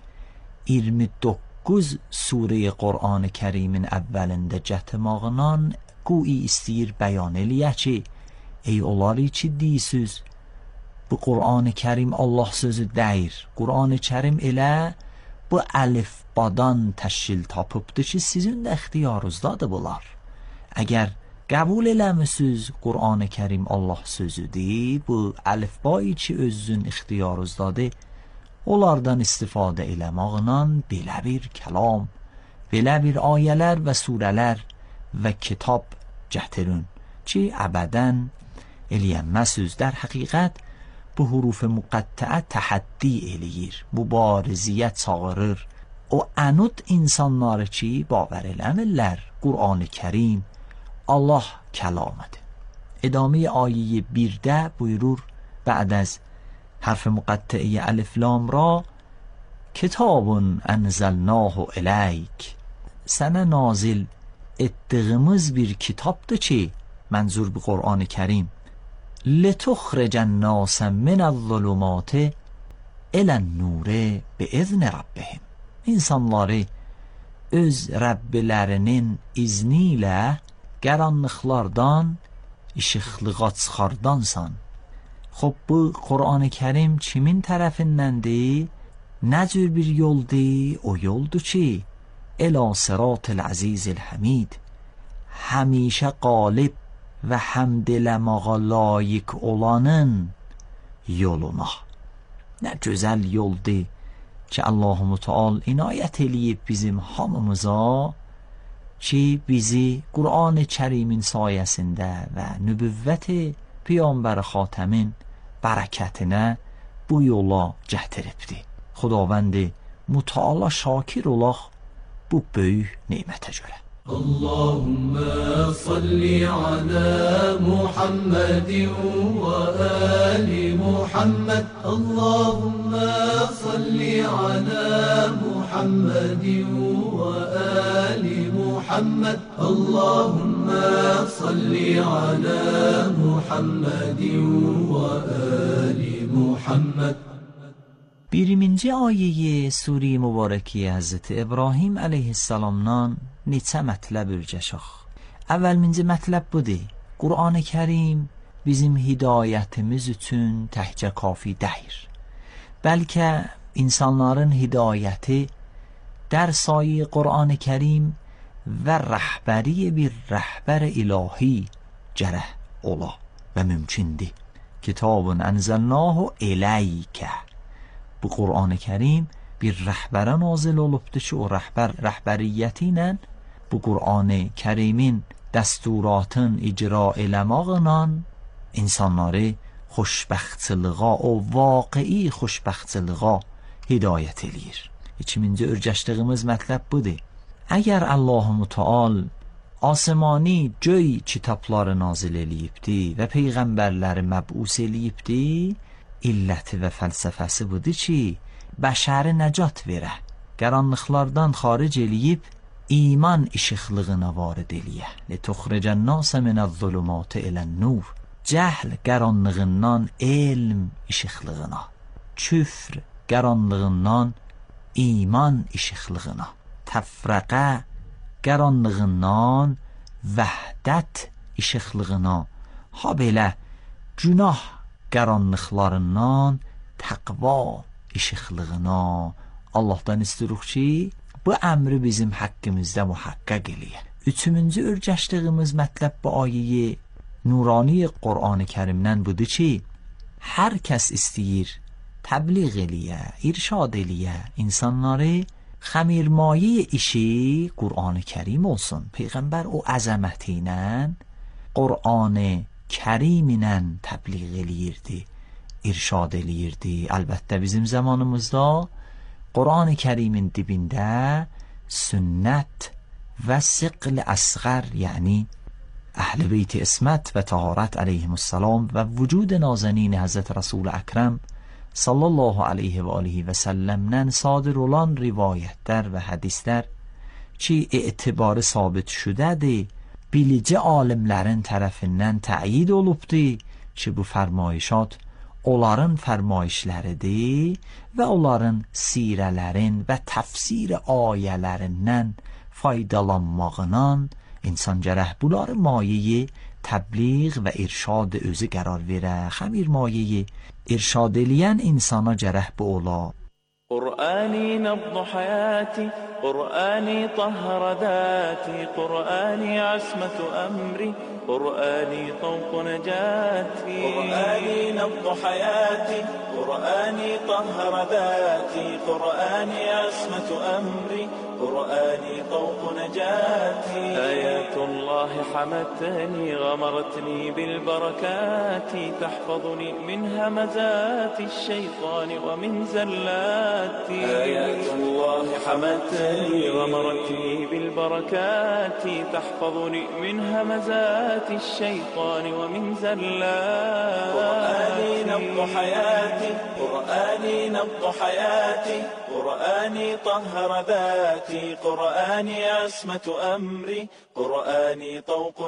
29 surə Qur'an-ı Kərimin əvvəlində gətirmağından qoy istəyir bəyan eləyə ki, ey onları ki deyirsiz bu Qur'an-ı Kərim Allah sözü deyir. Qur'an-ı Kərim elə bu əlifbadan təşkil tapıbdır ki, sizin də ixtiyarınızdadır bunlar. Əgər qəbul eləmisiniz Qur'an-ı Kərim Allah sözüdür, bu əlifbayı ki özünün ixtiyarınızdadır, onlardan istifadə eləmaqla belə bir kəlam, belə bir ayələr və surələr və kitab gətirin ki əbədən eləyənməsiz. در həqiqət bu huruf müqəttəə təhəddi eləyir, mübariziyyə çağırır. O anud insanları ki bavar eləmirlər Qur'an-ı Kərim Allah kəlamıdır. İdamə ayə 1-də buyurur بعد از حرف مقطعه الف لام را کتاب انزلناه الیک سنه نازل etdığımız bir kitabdır ki, mənzur bu Qur'an-ı Kərim, لتخرج الناس من الظلمات إلى النور بإذن ربهم. İnsanları öz Rəbbilərinin izni ilə qaranlıqlardan işıqlığa çıxardansan. Xoş bu Qur'an-ı Kərim kimin tərəfindəndir? Nə cür bir yoldur? O yoldur ki إلى صراط العزیز الحمید، همیشه غالب و حمدلماğa layiq olanın yoluna. Nə gözəl yoldur ki Allah-u Müteal inayət eləyib bizim hamımıza ki bizi Qur'an-ı Kərimin sayəsində və nübüvvət-i Peyğəmbər Xatəmin bərəkətinə bu yola gətiribdir. Xudavənd Müteala şakir olaq bu böyük nemətə görə. Allahümme salli ala Muhammedin ve ali Muhammed. Allahümme salli ala Muhammedin ve ali Muhammed. Allahümme salli ala Muhammedin ve ali Muhammed. 20-ci ayəyə Suri mübarəki Həzrəti İbrahim əleyhissalamdan neçə mətləb örgəşək. Əvvəlminci mətləb budur. Qur'an-ı Kərim bizim hidayətimiz üçün təhcə kafi deyir. Bəlkə insanların hidayəti در سایه قرآن کریم و رهبری bir رهبر الهی جره ola və mümkündür. Kitabun enzelnahu eleyke. Bu Qur'an-ı Kerim bir rəhbərə nazil olubdur ki, o rəhbər rəhbəriyyəti ilə bu Qur'an-ı Kerimin dəsturatın icra eləmaqla insanları xoşbəxtçılığa, o vaqi'i xoşbəxtçılığa hidayət eləyir. İkincisi örgəşdiyimiz mətləb budur. Əgər Allah-u Müteal asmani göy kitabları nazil eləyibdi və peyğəmbərləri məbus eləyibdi, illəti və fəlsəfəsi budur ki, bəşəri nəcat verə, qaranlıqlardan xaric eləyib iman işıqlığına varid eləyə. Lituxricən nasə minəz-zulumati ilən-nur. Cəhl qaranlığından elm işıqlığına, küfr qaranlığından iman işıqlığına, təfrəqə qaranlığından vəhdət işıqlığına, ha belə günah qaranlıqlarından təqva işıqlığına Allahdan istiruq ki, bu əmri bizim haqqımızda muhaqqaq eləyə. Üçüncü örgəşdiyimiz mətləb bu ayəyi nurani Qur'an-ı Kerimdən budur ki, hər kəs istəyir təbliğ eləyə, irşad eləyə insanları, xəmirmayi işi Qur'an-ı Kerim olsun. Peyğəmbər o əzəməti ilə Qur'an-ı Kerim ilə təbliğ eləyirdi, irşad eləyirdi. Əlbəttə bizim zamanımızda Qur'an-ı Kerimin dibində sünnət və siql əsğər, yəni Əhl-i Beyt-i İsmət və Taharət əleyhimussalam və vücud nazənin Həzrət Rasul Əkrəm sallallahu aleyhi və alihi və səlləmdən sadir olan rivayətlər və hədislər ki, etibarı sabit şüdədir, bilici alimlərin tərəfindən təyid olubdur ki, bu fərmayişat onların fərmayişləridir və onların sirələrin və təfsir ayələrindən faydalanmağına insan gərək bunları mayeyi təbliğ və irşad özü qərar verə. Xəmir mayeyi irşad eləyən insana gərək bu ola. قرآني نبض حياتي قرآني طهر ذاتي قرآني عصمة أمري قرآني طوق نجاتي قرآني نبض حياتي قرآني طهر ذاتي قرآني عصمة أمري قرآني طوق نجاتي آيات الله حمتني غمرتني بالبركات تحفظني من همزات الشيطان ومن زلاتي آيات الله حمتني غمرتني بالبركات تحفظني من همزات الشيطان ومن زلاتي قرآني نبض حياتي قرآني نبض حياتي قرآني طهر ذاتي قرآني عصمة أمري قرآني طوق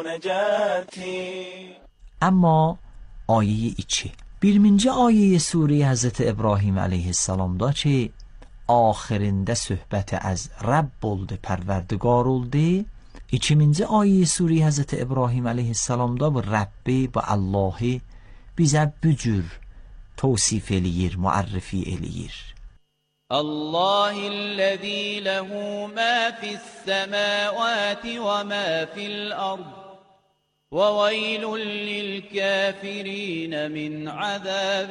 نجاتي. Amma ayəyi 2. Birinci ayəyi Suriye Hazreti İbrahim aleyhisselamda ki, axirində söhbəti az Rəbb oldu, pərverdigar oldu. İkinci ayəyi Suriye Hazreti İbrahim aleyhisselamda bu Rəbbi, bu Allahı bizə bu cür توصیف eləyir, muarrifi eləyir. الله الذي له ما في السماوات وما في الأرض وويل للكافرين من عذاب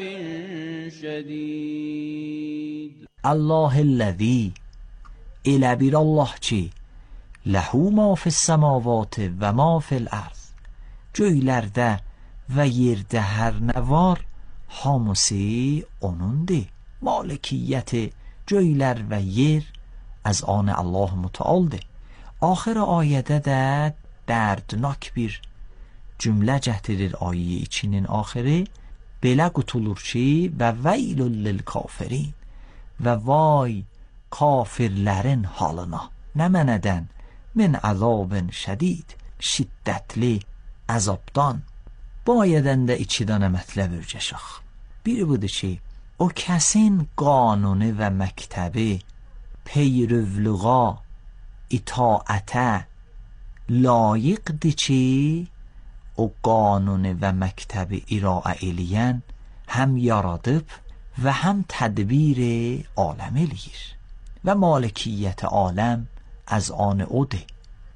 شديد. الله الذي elə bir Allah ki, له ما في السماوات و ما في الأرض, göylərdə və yerdə hər nə var, hamısı onundur. Malikiyyəti göylər və yer az an Allah Mütealdır. Axir ayədə də dərdnak bir cümlə gətirir ayəyi 2-nin axiri. Belə qutulur ki, və veylul lil kafirin, və vay kafirlərin halına. Nə mənədən? Min əzabın şədid, şiddətli əzabdan. Bu ayədən də 2 dənə mətləb örgəşək. Biri budur ki, o kəsin qanunu və məktəbi peyrövlüğa, itaətə layiqdir ki, o qanunu və məktəbi iraə eləyən həm yaradıb və həm tədbir aləm eləyir və malikiyyət aləm az an odur.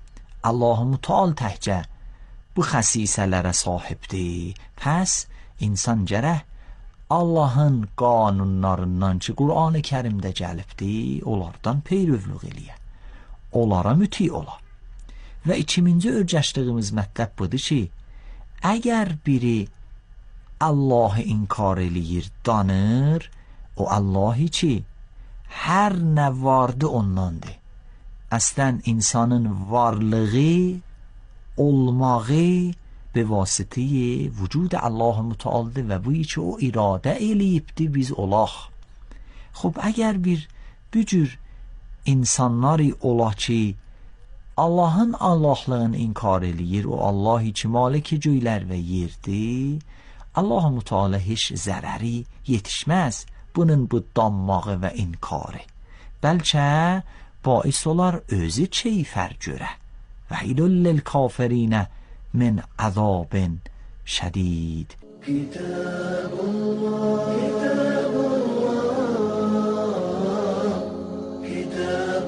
Allah-u Teala təhcə bu xəsisələrə sahibdir. Pəs insan gərək Allahın qanunlarından ki, Qur'an-ı Kərimdə gəlibdir, onlardan peyrövlük eləyə. Onlara müti ola. Və ikinci ölçəşdiyimiz mətləb budur ki, əgər biri Allah'ı inkar eləyir, danır, o Allah'ı ki, hər nə vardı ondandır. Əslən insanın varlığı, olmağı به واسطه وجود الله متعال و بویی که او اراده eləyibdi biz olaq. Xub əgər bir bücür insanları ola ki Allahın Allahlığını inkar eləyir, o Allahi ki maliki göylər və yerdir, Allah Müteala heç zərəri yetişməz bunun bu danmağı və inkarı. Bəlkə باعث olar özü keyfər görə. Vəilul lil kafirinə من عذاب شدید. كتاب الله كتاب الله كتاب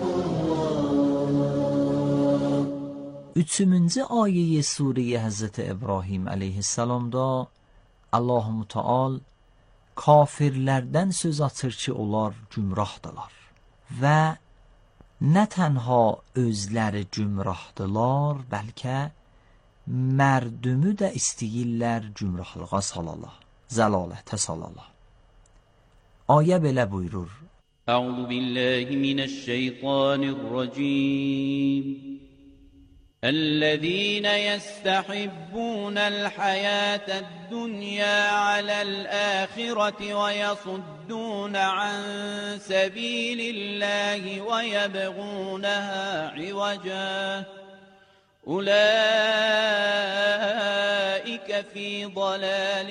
الله. Üçüncü ayəyə Suriyə Həzrəti İbrahim əleyhissalamda Allah Müteal kafirlərdən söz açır ki, onlar gümrahdılar və nə tənha özləri gümrahdılar, bəlkə مردمو da istəyirlər gümrahlığa salalar, zəlalətə salalar. Ayə belə buyurur. أعوذ بالله من الشيطان الرجيم الذين يستحبون الحياة الدنيا على الآخرة ويصدون عن سبيل الله ويبغونها عوجا أولئك في ضلال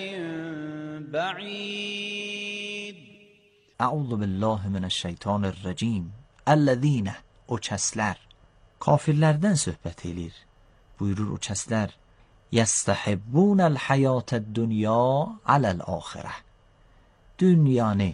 بعید. اعوذ بالله من الشیطان الرجیم. الذین، o kəslər, kafirlərdən söhbət edir. Buyurur o kəslər, یستحبون الحیات الدنیا علی الآخرة. Dünyanı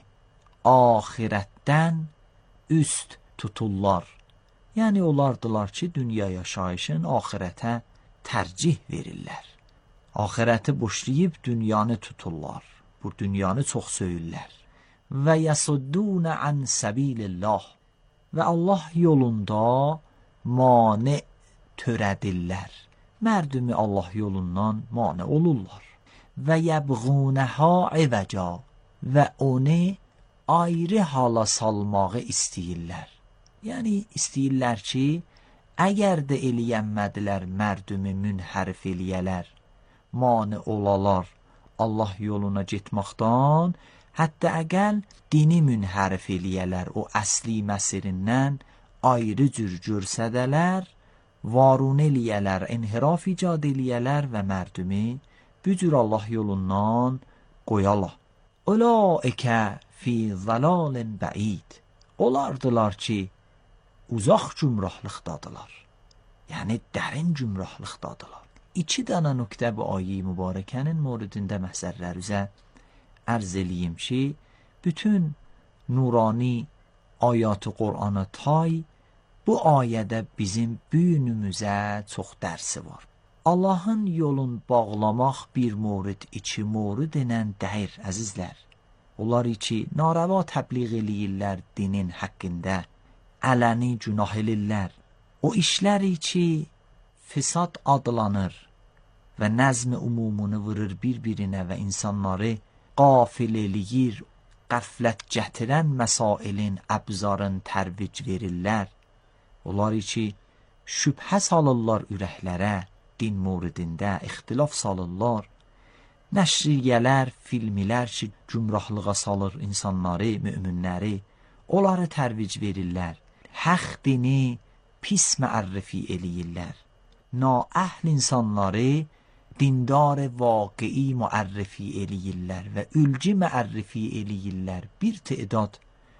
ahirətdən üst tuturlar. Yəni olardılar ki, dünya yaşayışın ahirətə tərcih verirlər. Ahirəti boşlayıb dünyanı tuturlar. Bu dünyanı çox söyürlər. Və yasudduna an sabilillah. Və Allah yolunda mane törədirlər. Mərdumi Allah yolundan mane olurlar. Və yəbğunəha ivaca. Və onu ayrı hala salmağı istəyirlər. Yəni istəyirlər ki, əgər də eləyənmədilər mərdumi münhərif eləyələr, mane olalar Allah yoluna getməkdən, hətta əgər dini münhərif eləyələr, o əsli məsirindən ayrı cür görsədələr, varun eləyələr, inhiraf icad eləyələr və mərdumi bücür Allah yolundan qoyalar. Ulaikə fi zalalin bəid. Olardılar ki, uzaq gümrahlıqdadılar. Yəni dərin gümrahlıqdadılar. 2 dənə nöqtə bu ayə-i mübarəkənin moridində məsələlər üzə ərz eləyim ki, bütün nurani ayat-ı Qur'ana tay bu ayədə bizim büyünümüzə çox dərsi var. Allahın yolun bağlamaq bir morid, 2 morid ilə dəyir, əzizlər. Onlar ki, narəva təbliğ eləyirlər dinin haqqında, ələni günah elirlər. O işləri ki, fisad adlanır və nəzm umumunu vurur bir-birinə və insanları qafil eləyir, qəflət gətirən məsailin, əbzarın tərvic verirlər. Onlar ki, şübhə salırlar ürəklərə, din moridində ixtilaf salırlar. Nəşriyyələr, filmlər ki, gümrahlığa salır insanları, müminləri, onları tərvic verirlər. Həq dini pis məərrifi eləyirlər. Naəhl insanları dindar vaqi'i müərrifi eləyirlər və ülci məərrifi eləyirlər. Bir təedad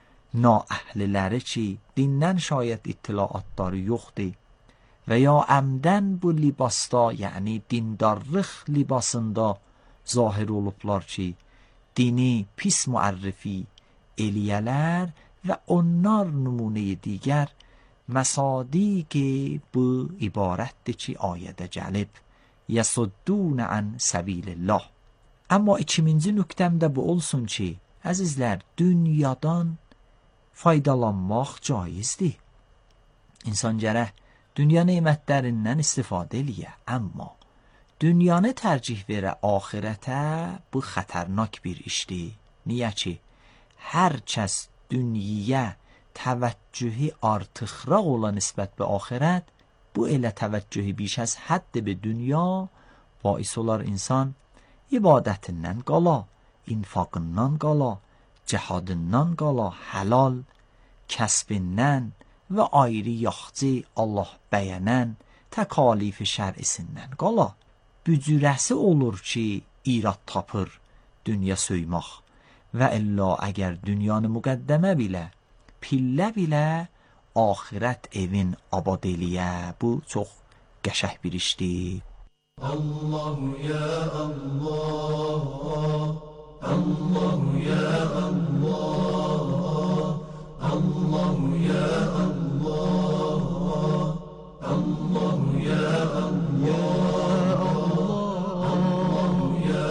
naəhliləri ki, dindən şayət ittilaatları yoxdur və ya əmdən bu libasda, yəni dindarlıq libasında zahir olublar ki, dini pis müərrifi eləyələr və onlar nümunəyə digər Məsadiqi bu ibarətdir ki, ayədə gəlib. Yəsuddun ən səbilillah. Amma ikinci nöqtəm də bu olsun ki, əzizlər, dünyadan faydalanmaq caizdir. İnsan gərək dünya nemətlərindən istifadə eləyə, amma dünyanı tərcih verə axirətə bu xətərnak bir işdir. Niyə ki, hər kəs dünyaya təvəccühü artıqraq olan nisbət be axirət, bu elə təvəccühü biş az hədd be dünya bais olar insan ibadətindən qala, infaqından qala, cihadından qala, halal kəsbindən və ayrı yaxcı Allah bəyənən təkalif şər'isindən qala. Bücürəsi olur ki, irad tapır dünya söymaq və illa əgər dünyanı müqəddəmə bilə, pillə bilə, axirət evin abad eləyə. Bu çox qəşəh bir işdir. Allahu ya Allah, Allahu ya Allah, Allahu ya Allah, Allahu ya Allah, Allahu ya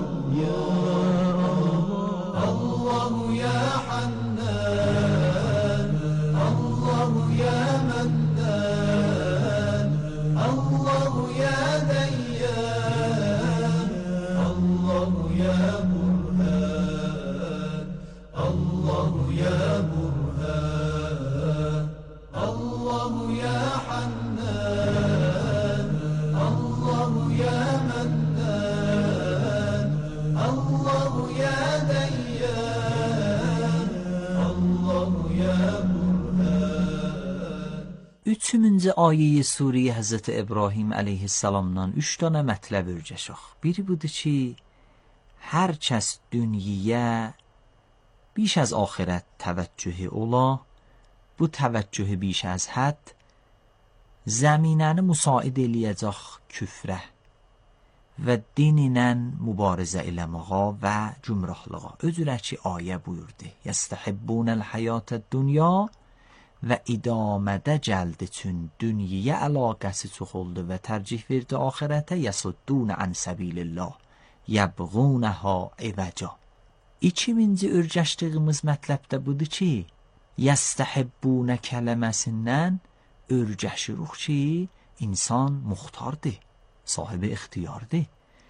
Allah, Allahu ya Hannan, Allahu ya Mannan, Allahu ya Dayyan, Allahu ya Burhan, Allahu ya Burhan, Allahu ya Hannan, Allahu ya Mannan, Allahu ya Dayyan, Allahu ya Burhan. 3-cü ayə-i Suriyə Həzrəti İbrahim əleyhissalamdan 3 dənə mətləb örgəşək. Biri budur ki, hər kəs dünyaya بیش از آخرت توجه اولا، bu təvəccühü بیش az hədd zəminəni müsaid eləyəcək küfrə və din ilə mübarizə eləməğa və cümrahlığa. Özürə ki, ayə buyurdu. Yəstəhibbunəl həyatəd dünya və idamədə gəldi üçün dünyaya əlaqəsi çox oldu və tərcih verdi axirətə. Yəsuddunə ən səbilillah yəbğunəhə evəcə. 2-ci örgəşdiyimiz mətləb də budur ki, yəstəhibbunə kələməsindən örgəşirik ki, insan muxtardır, sahibi ixtiyardır.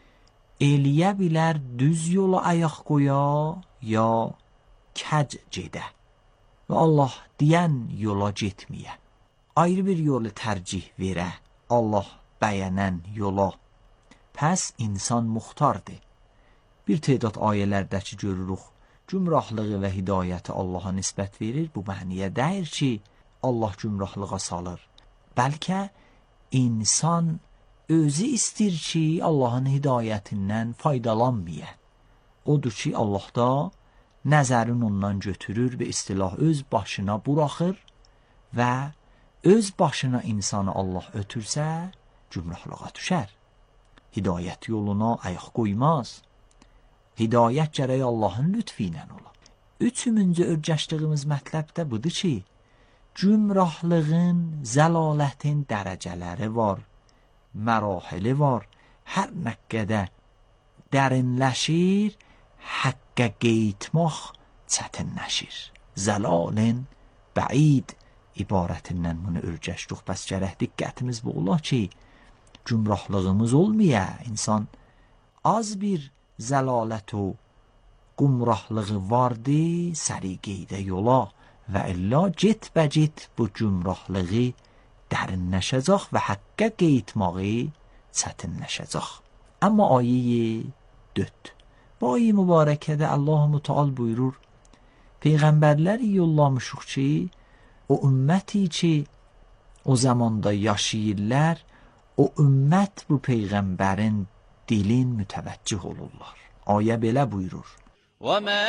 Eləyə bilər düz yola ayaq qoya, ya kəc gedə və Allah deyən yola getməyə. Ayrı bir yolu tərcih verə, Allah bəyənən yola. Pəs insan muxtardır. Bir tədad ayələrdəki görürük, cümrahlığı və hidayəti Allaha nisbət verir. Bu məniyə deyir ki, Allah cümrahlığa salır. Bəlkə insan özü istir ki, Allahın hidayətindən faydalanmaya. Odur ki, Allah da nəzərin ondan götürür və istilah öz başına buraxır və öz başına insanı Allah ötürsə, cümrahlığa düşər. Hidayət yoluna ayaq qoymaz. Hidayət gərək Allahın lütfi ilə ola. 3-cü örgəşdiyimiz mətləb də budur ki, cümrahlığın, zəlalətin dərəcələri var, mərahili var. Hər nə qədər dərinləşir, həqqə qeytmaq çətinləşir. Zəlalin bəid ibarətindən bunu örgəşdik. Bəs gərək diqqətimiz bu ola ki, cümrahlığımız olmaya, insan az bir zəlalət o qumrahlığı vardı, səri qeydə yola və illa get bu cümrahlığı dərinləşəcək və həqqə qeytmağı çətinləşəcək. Amma ayə 4. Bu ayə mübarəkədə Allah-u Müteal buyurur, Peyğəmbərləri yollamışıq ki, o ümməti ki, o zamanda yaşayırlar, o ümmət bu Peyğəmbərin dilin mütəvəccüh olurlar. Ayə belə buyurur. وَمَا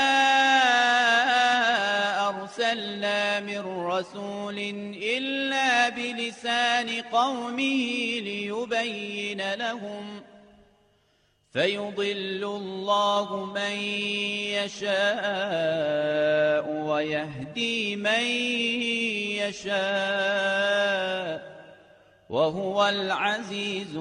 أَرْسَلْنَا مِنْ رَسُولٍ إِلَّا بِلِسَانِ قَوْمِهِ لِيُبَيِّنَ لَهُمْ فيضل الله من يشاء ويهدي من يشاء وهو العزيز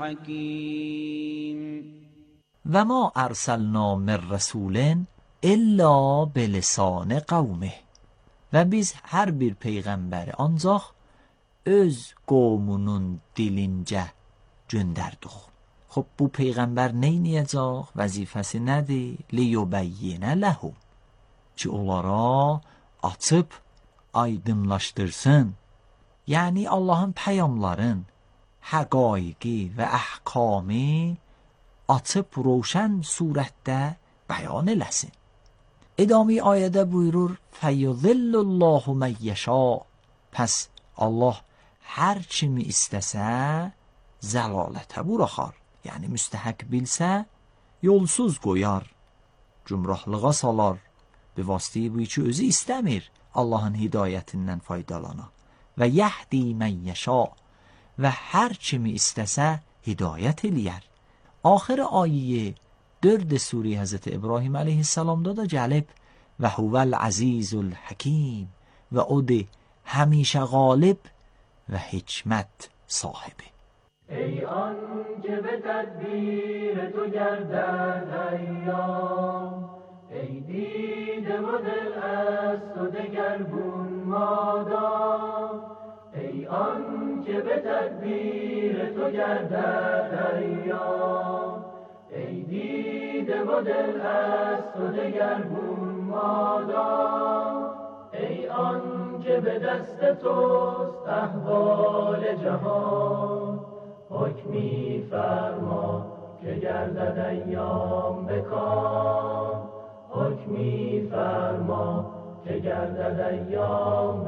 الحكيم. و ما ارسلنا من رسول الا بلسان قومه. Və biz hər bir peyğəmbəri ancaq öz qovmunun dilincə göndərdik. Xub bu peyğəmbər neyniyəcək? Vəzifəsi nədir? Liyubəyyinə ləhum. Ki onlara açıb aydınlaşdırsın. Yəni Allahın peyğəmlərin həqaiqi və əhkamı açıb roşən surətdə bəyan eləsin. ادامه ayədə buyurur feyuzillullahu men yasha. Pəs Allah hər kimi istəsə zəlalətə buraxar. Yəni müstəhəq bilsə yolsuz qoyar, gümrahlığa salar. Bi vasitəyi bu ki özü istəmir Allahın hidayətindən faydalana. Və yəhdi men yasha. Və hər kimi istəsə hidayət eləyər. Axır ayəyə 4 سوره حضرت ابراهیم علیه السلام دا جالب و هو العزیز الحکیم و او همیشه غالب و حکمت صاحبه. ای آن که به تدبیر تو گردد ایام، ای دیده و دل از تو دگرگون مادام، ای آن که به تدبیر تو گردد ایام، ای دیده و دل از تو دگرگون مادام، ای آن که به دست توست احوال جهان، حکمی فرما که گردد ایام بکام، حکمی فرما که گردد ایام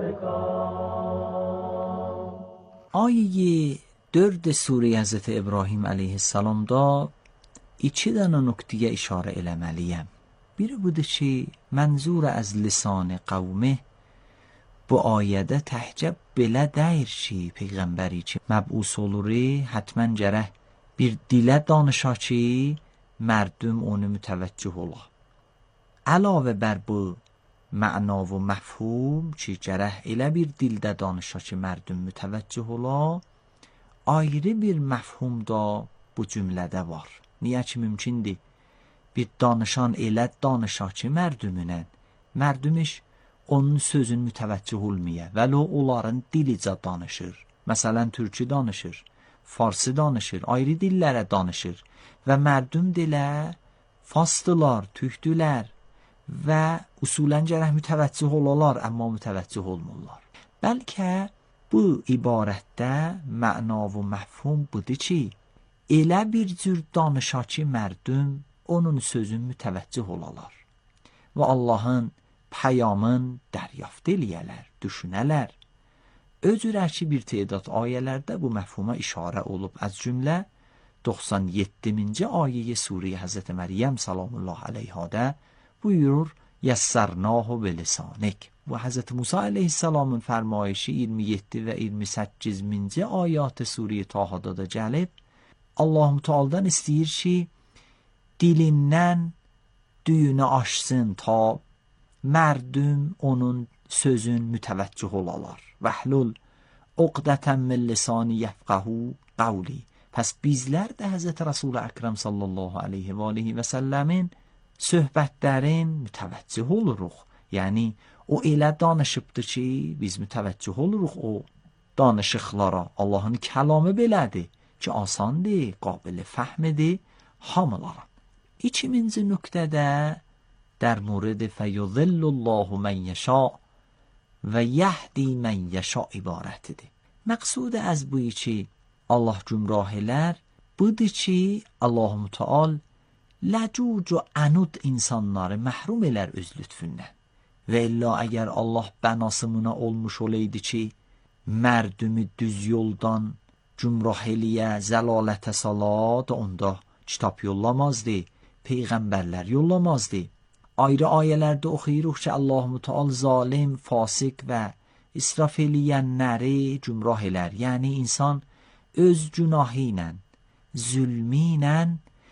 بکام. آیه 4 سوره حضرت ابراهیم علیه السلام da iki dənə nöqtəyə işarə eləməliyəm. Biri budur ki, mənzur az lisan qavmi bu ayədə təhcəb belə deyir ki, peyğəmbəri ki, məbus olur, həttəmən gərək bir dilə danışa ki, mərdum onu mütəvəccüh ola. Əlavə bər bu məna və məfhum ki, gərək elə bir dildə danışa ki, mərdum mütəvəccüh ola, ayrı bir məfhum da bu cümlədə var. Niyə ki mümkündür bir danışan elə danışa ki mərdümünən, mərdümiş onun sözün mütəvəccüh olmaya, vəli onların dilicə danışır. Məsələn, türkü danışır, farsı danışır, ayrı dillərə danışır və mərdüm dilə fasdılar, tühdülər və usulən gərək mütəvəccüh olalar, amma mütəvəccüh olmurlar. Bəlkə bu ibarətdə məna və məfhum budur ki, elə bir cür danışa ki mərdüm onun sözün mütəvəccüh olalar və Allahın pəyamın dəryafت eləyələr, düşünələr. Özürə ki bir tədad ayələrdə bu məfhuma işarə olub. Az cümlə 97-ci ayəyə Surə Həzrət Məryəm salamullah əleyhədə buyurur yəssərnahu bilisanik. Bu Həzrət Musa əleyhissalamın fərmayişi 27 və 28-ci ayət Surə Tahada da gəlib. Allah Teala'dan istəyir ki dilindən düyünü açsın ta mərdüm onun sözün mütəvəccüh olalar. Vəhlul uqdətən min lisani yəfqəhu qavli. Pəs bizlər də Həzrət Rasul Əkrəm sallallahu aleyhi və aleyhi və səlləmin söhbətlərin mütəvəccüh oluruq. Yəni o elə danışıbdır ki biz mütəvəccüh oluruq o danışıqlara. Allahın kəlamı belədir ki asandır, qabil fəhmidir hamılara. 2-ci nöqtədə در مورد فیضل الله من یشاء و یهدی من یشاء ibarətidir. Məqsud az bu ki Allah gümrah elər, budur ki Allah Teala ləcüc və anud insanları məhrum elər öz lütfündən. Və illa əgər Allah bənasımına olmuş olaydı ki mərdümü düz yoldan gümrah eləyə, zəlalətə sala da onda kitab yollamazdı, peyğəmbərlər yollamazdı. Ayrı ayələrdə oxuyuruq ki Allah Teala zalim, fasik və israf eləyənləri gümrah elər. Yəni insan öz günahı ilə, zülmü ilə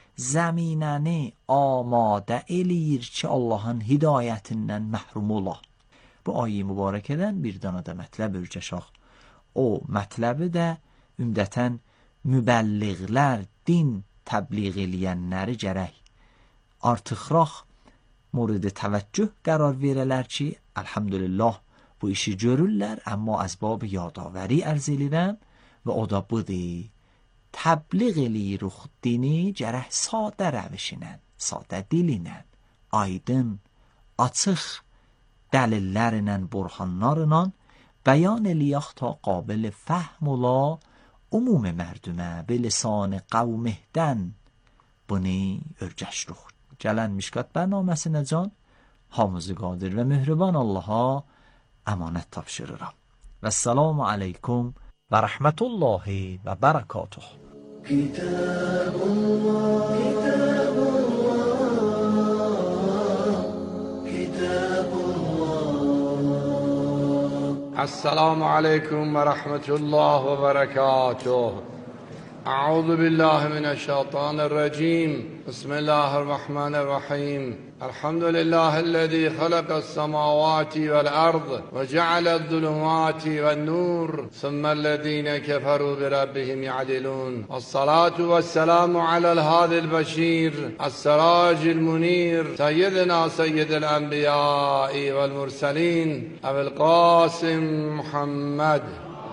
zəminəni amadə eləyir ki, Allahın hidayətindən məhrum ola. Bu ayə mübarəkədən bir dana da mətləb örgəşaq. O mətləbi də ümdətən mübəlliğlər, din təbliğ eləyənləri gərək artıqraq mورد təvəccüh qərar verələr ki, elhamdülillah bu işi görürlər, amma əsbab yadavəri ərz edirəm və o da budur. Təbliğ eləyirik dini gərək sadə rəvişlə, sadə dilinlə, aydın, açıq dəlillərlə, burhanlarla bəyan eləyək ta qabil fəhm ola umum mərdümə bi lisan qavmihdən bunu örgəşdik. Gələn Mişkat bərnaməsinə can Hamızı qadir və mühribən Allaha əmanət tapşırıram. Vəssalamu aleykum və rəhmətullahi və bərəkatuh. Kitabullah, Kitabullah. Assalamu aleykum və rəhmətullah və bərəkatuh. أعوذ بالله من الشيطان الرجيم بسم الله الرحمن الرحيم الحمد لله الذي خلق السماوات والأرض وجعل الظلمات والنور ثم الذين كفروا بربهم يعدلون والصلاة والسلام على الهادي البشير السراج المنير سيدنا سيد الأنبياء والمرسلين أبي القاسم محمد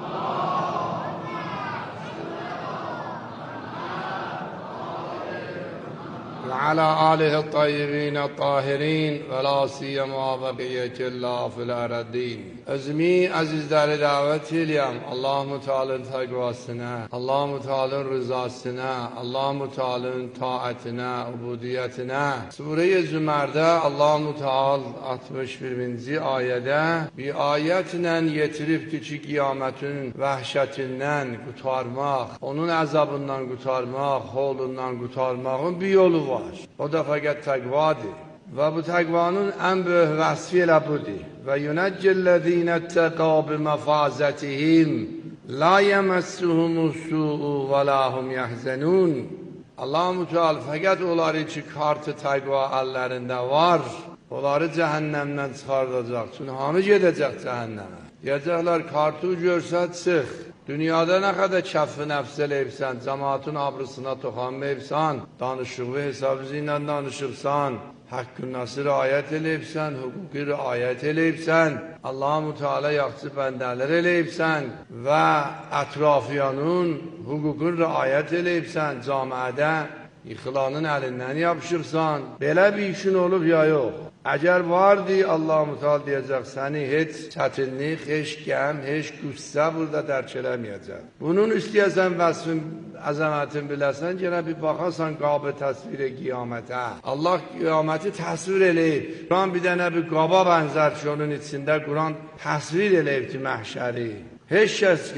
وعلى آله الطيبين الطاهرين ولا سيما بقية الله في الأرضين. Özümü azizləri dəvət edirəm. Allah-u Teala'nın təqvasına, Allah-u Teala'nın rızasına, Allah-u Teala'nın taətinə, ubudiyyətinə. Surə-i Zümer'də Allah-u Teala 61-ci ayədə bir ayətlə yetiribdir ki, qiyamətin vəhşətindən qurtarmaq, onun əzabından qurtarmaq, holundan qurtarmağın bir yolu var. O da fəqət təqvadır. Və bu təqvanın ən böyük vəsfi elə budur. Və yunəccəl-ləzīnə təqā biməfazətihim la yəməssuhumus-su'u və lahum yəhzənun. Allah-u Teala fəqət onları ki, kartı təqva əllərində var, onları cəhənnəmdən çıxardacaq. Çünki hamı gedəcək cəhənnəmə. Deyəcəklər, kartı görsə çıx. Dünyada nə qədər kəf-i nəfs eləyibsən, cəmaatın abrısına toxanmayıbsan, danışıqlı hesabı ilə danışıbsan, haqqın nasıl riayət eləyibsən, hüquqi riayət eləyibsən, Allah-u Teala yaxşı bəndələr eləyibsən və ətrafiyanın hüququn riayət eləyibsən, camiədə yıxılanın əlindən yapışıbsan, belə bir işin olub ya yox. Əgər vardı, Allah-u Teala deyəcək, səni heç çətinlik, heç qəm, heç qüssə burada dərk eləməyəcək. Bunun istəyəsən vəsfin, əzəmətin biləsən, yenə bir baxasan qabı təsvir-i qiyamətə. Allah qiyaməti təsvir eləyib. Quran bir dənə bir qaba bənzər ki, onun içində Quran təsvir eləyibdir məhşəri. Heç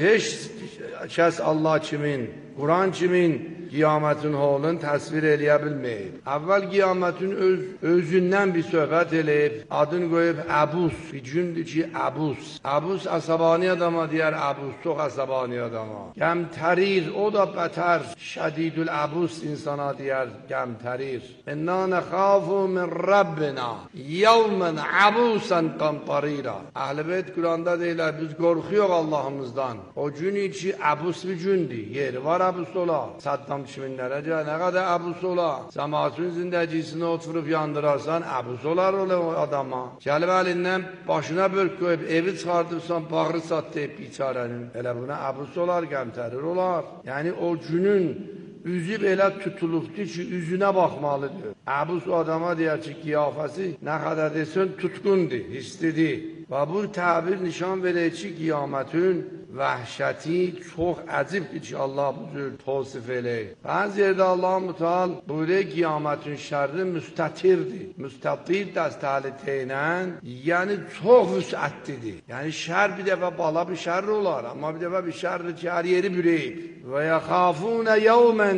kəs Allah kimin, Quran kimin qiyamətin holunu təsvir eləyə bilməyib. Əvvəl qiyamətin özündən bir söhbət eləyib, adını qoyub Əbus, bir gündür ki, Əbus. Əbus əsəbani adama deyər, Əbus çox əsəbani adama. Qəmtərir, o da bətər, şədidül Əbus insana deyər, qəmtərir. İnnə nəxafu min Rabbina, yevmən əbusən qəmtarira. Əhl-i Beyt Quranda deyirlər, biz qorxuyuq Allahımızdan. O günü ki, Əbus bir gündür, yeri var Əbus ola. Saddam kiminlərə gəl, nə qədər əbus ola. Cəmaatın zindəcisini oturub yandırarsan, əbus olar o adama. Gəlib əlindən başına bölk qoyub, evi çıxardıbsan, bağrı sat deyib biçarənin. Elə buna əbus olar, qəmtərir olar. Yəni o günün üzü belə tutulubdur ki, üzünə baxmalıdır. Əbus o adama deyər ki, qiyafəsi nə qədər desin, tutqundur, hissidir. Və bu təbir nişan verir ki, qiyamətin vəhşəti çox əcibdir ki, Allah bu cür tavsif eləyir. Bəzi yerdə Allah-u Teala buyuruyor, qiyamətin şərri müstətirdir. Müstətir dəstəli teynən, yəni çox vüsətlidir. Yəni şər bir dəfə bala bir şərri olar, amma bir dəfə bir şərri ki, hər yeri bürəyib. Və yəxafunə yevmən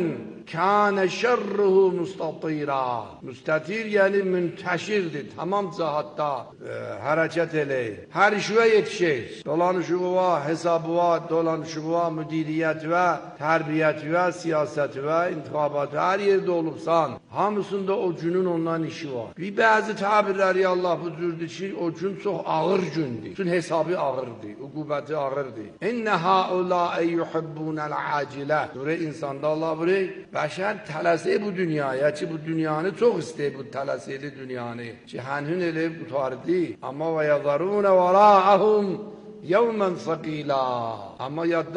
kâne şerruhu mustatîrâ. Müstatir yani münteşirdir. Tamam cihatta hareket eleyir. Her şeye yetişir. Dolanışığı var, hesabı var, dolanışığı var, müdiriyet ve terbiyet ve siyaset ve intikabat her yerde olupsan hamısında o günün ondan işi var. Bir bazı tabirleri Allah buyurdu ki o gün çok ağır gündür. Çünkü hesabı ağırdı, ukubeti ağırdı. İnne haulâe yuhibbûnel acile. Sure insanda Allah buyuruyor. Beşer tələsir bu dünyaya ki bu dünyanı çok isteyir bu tələsirli dünyanı. Ki hənhün eləyib qutardı. Amma və yazarûne verâehum yevmen sakîlâ. Amma yadda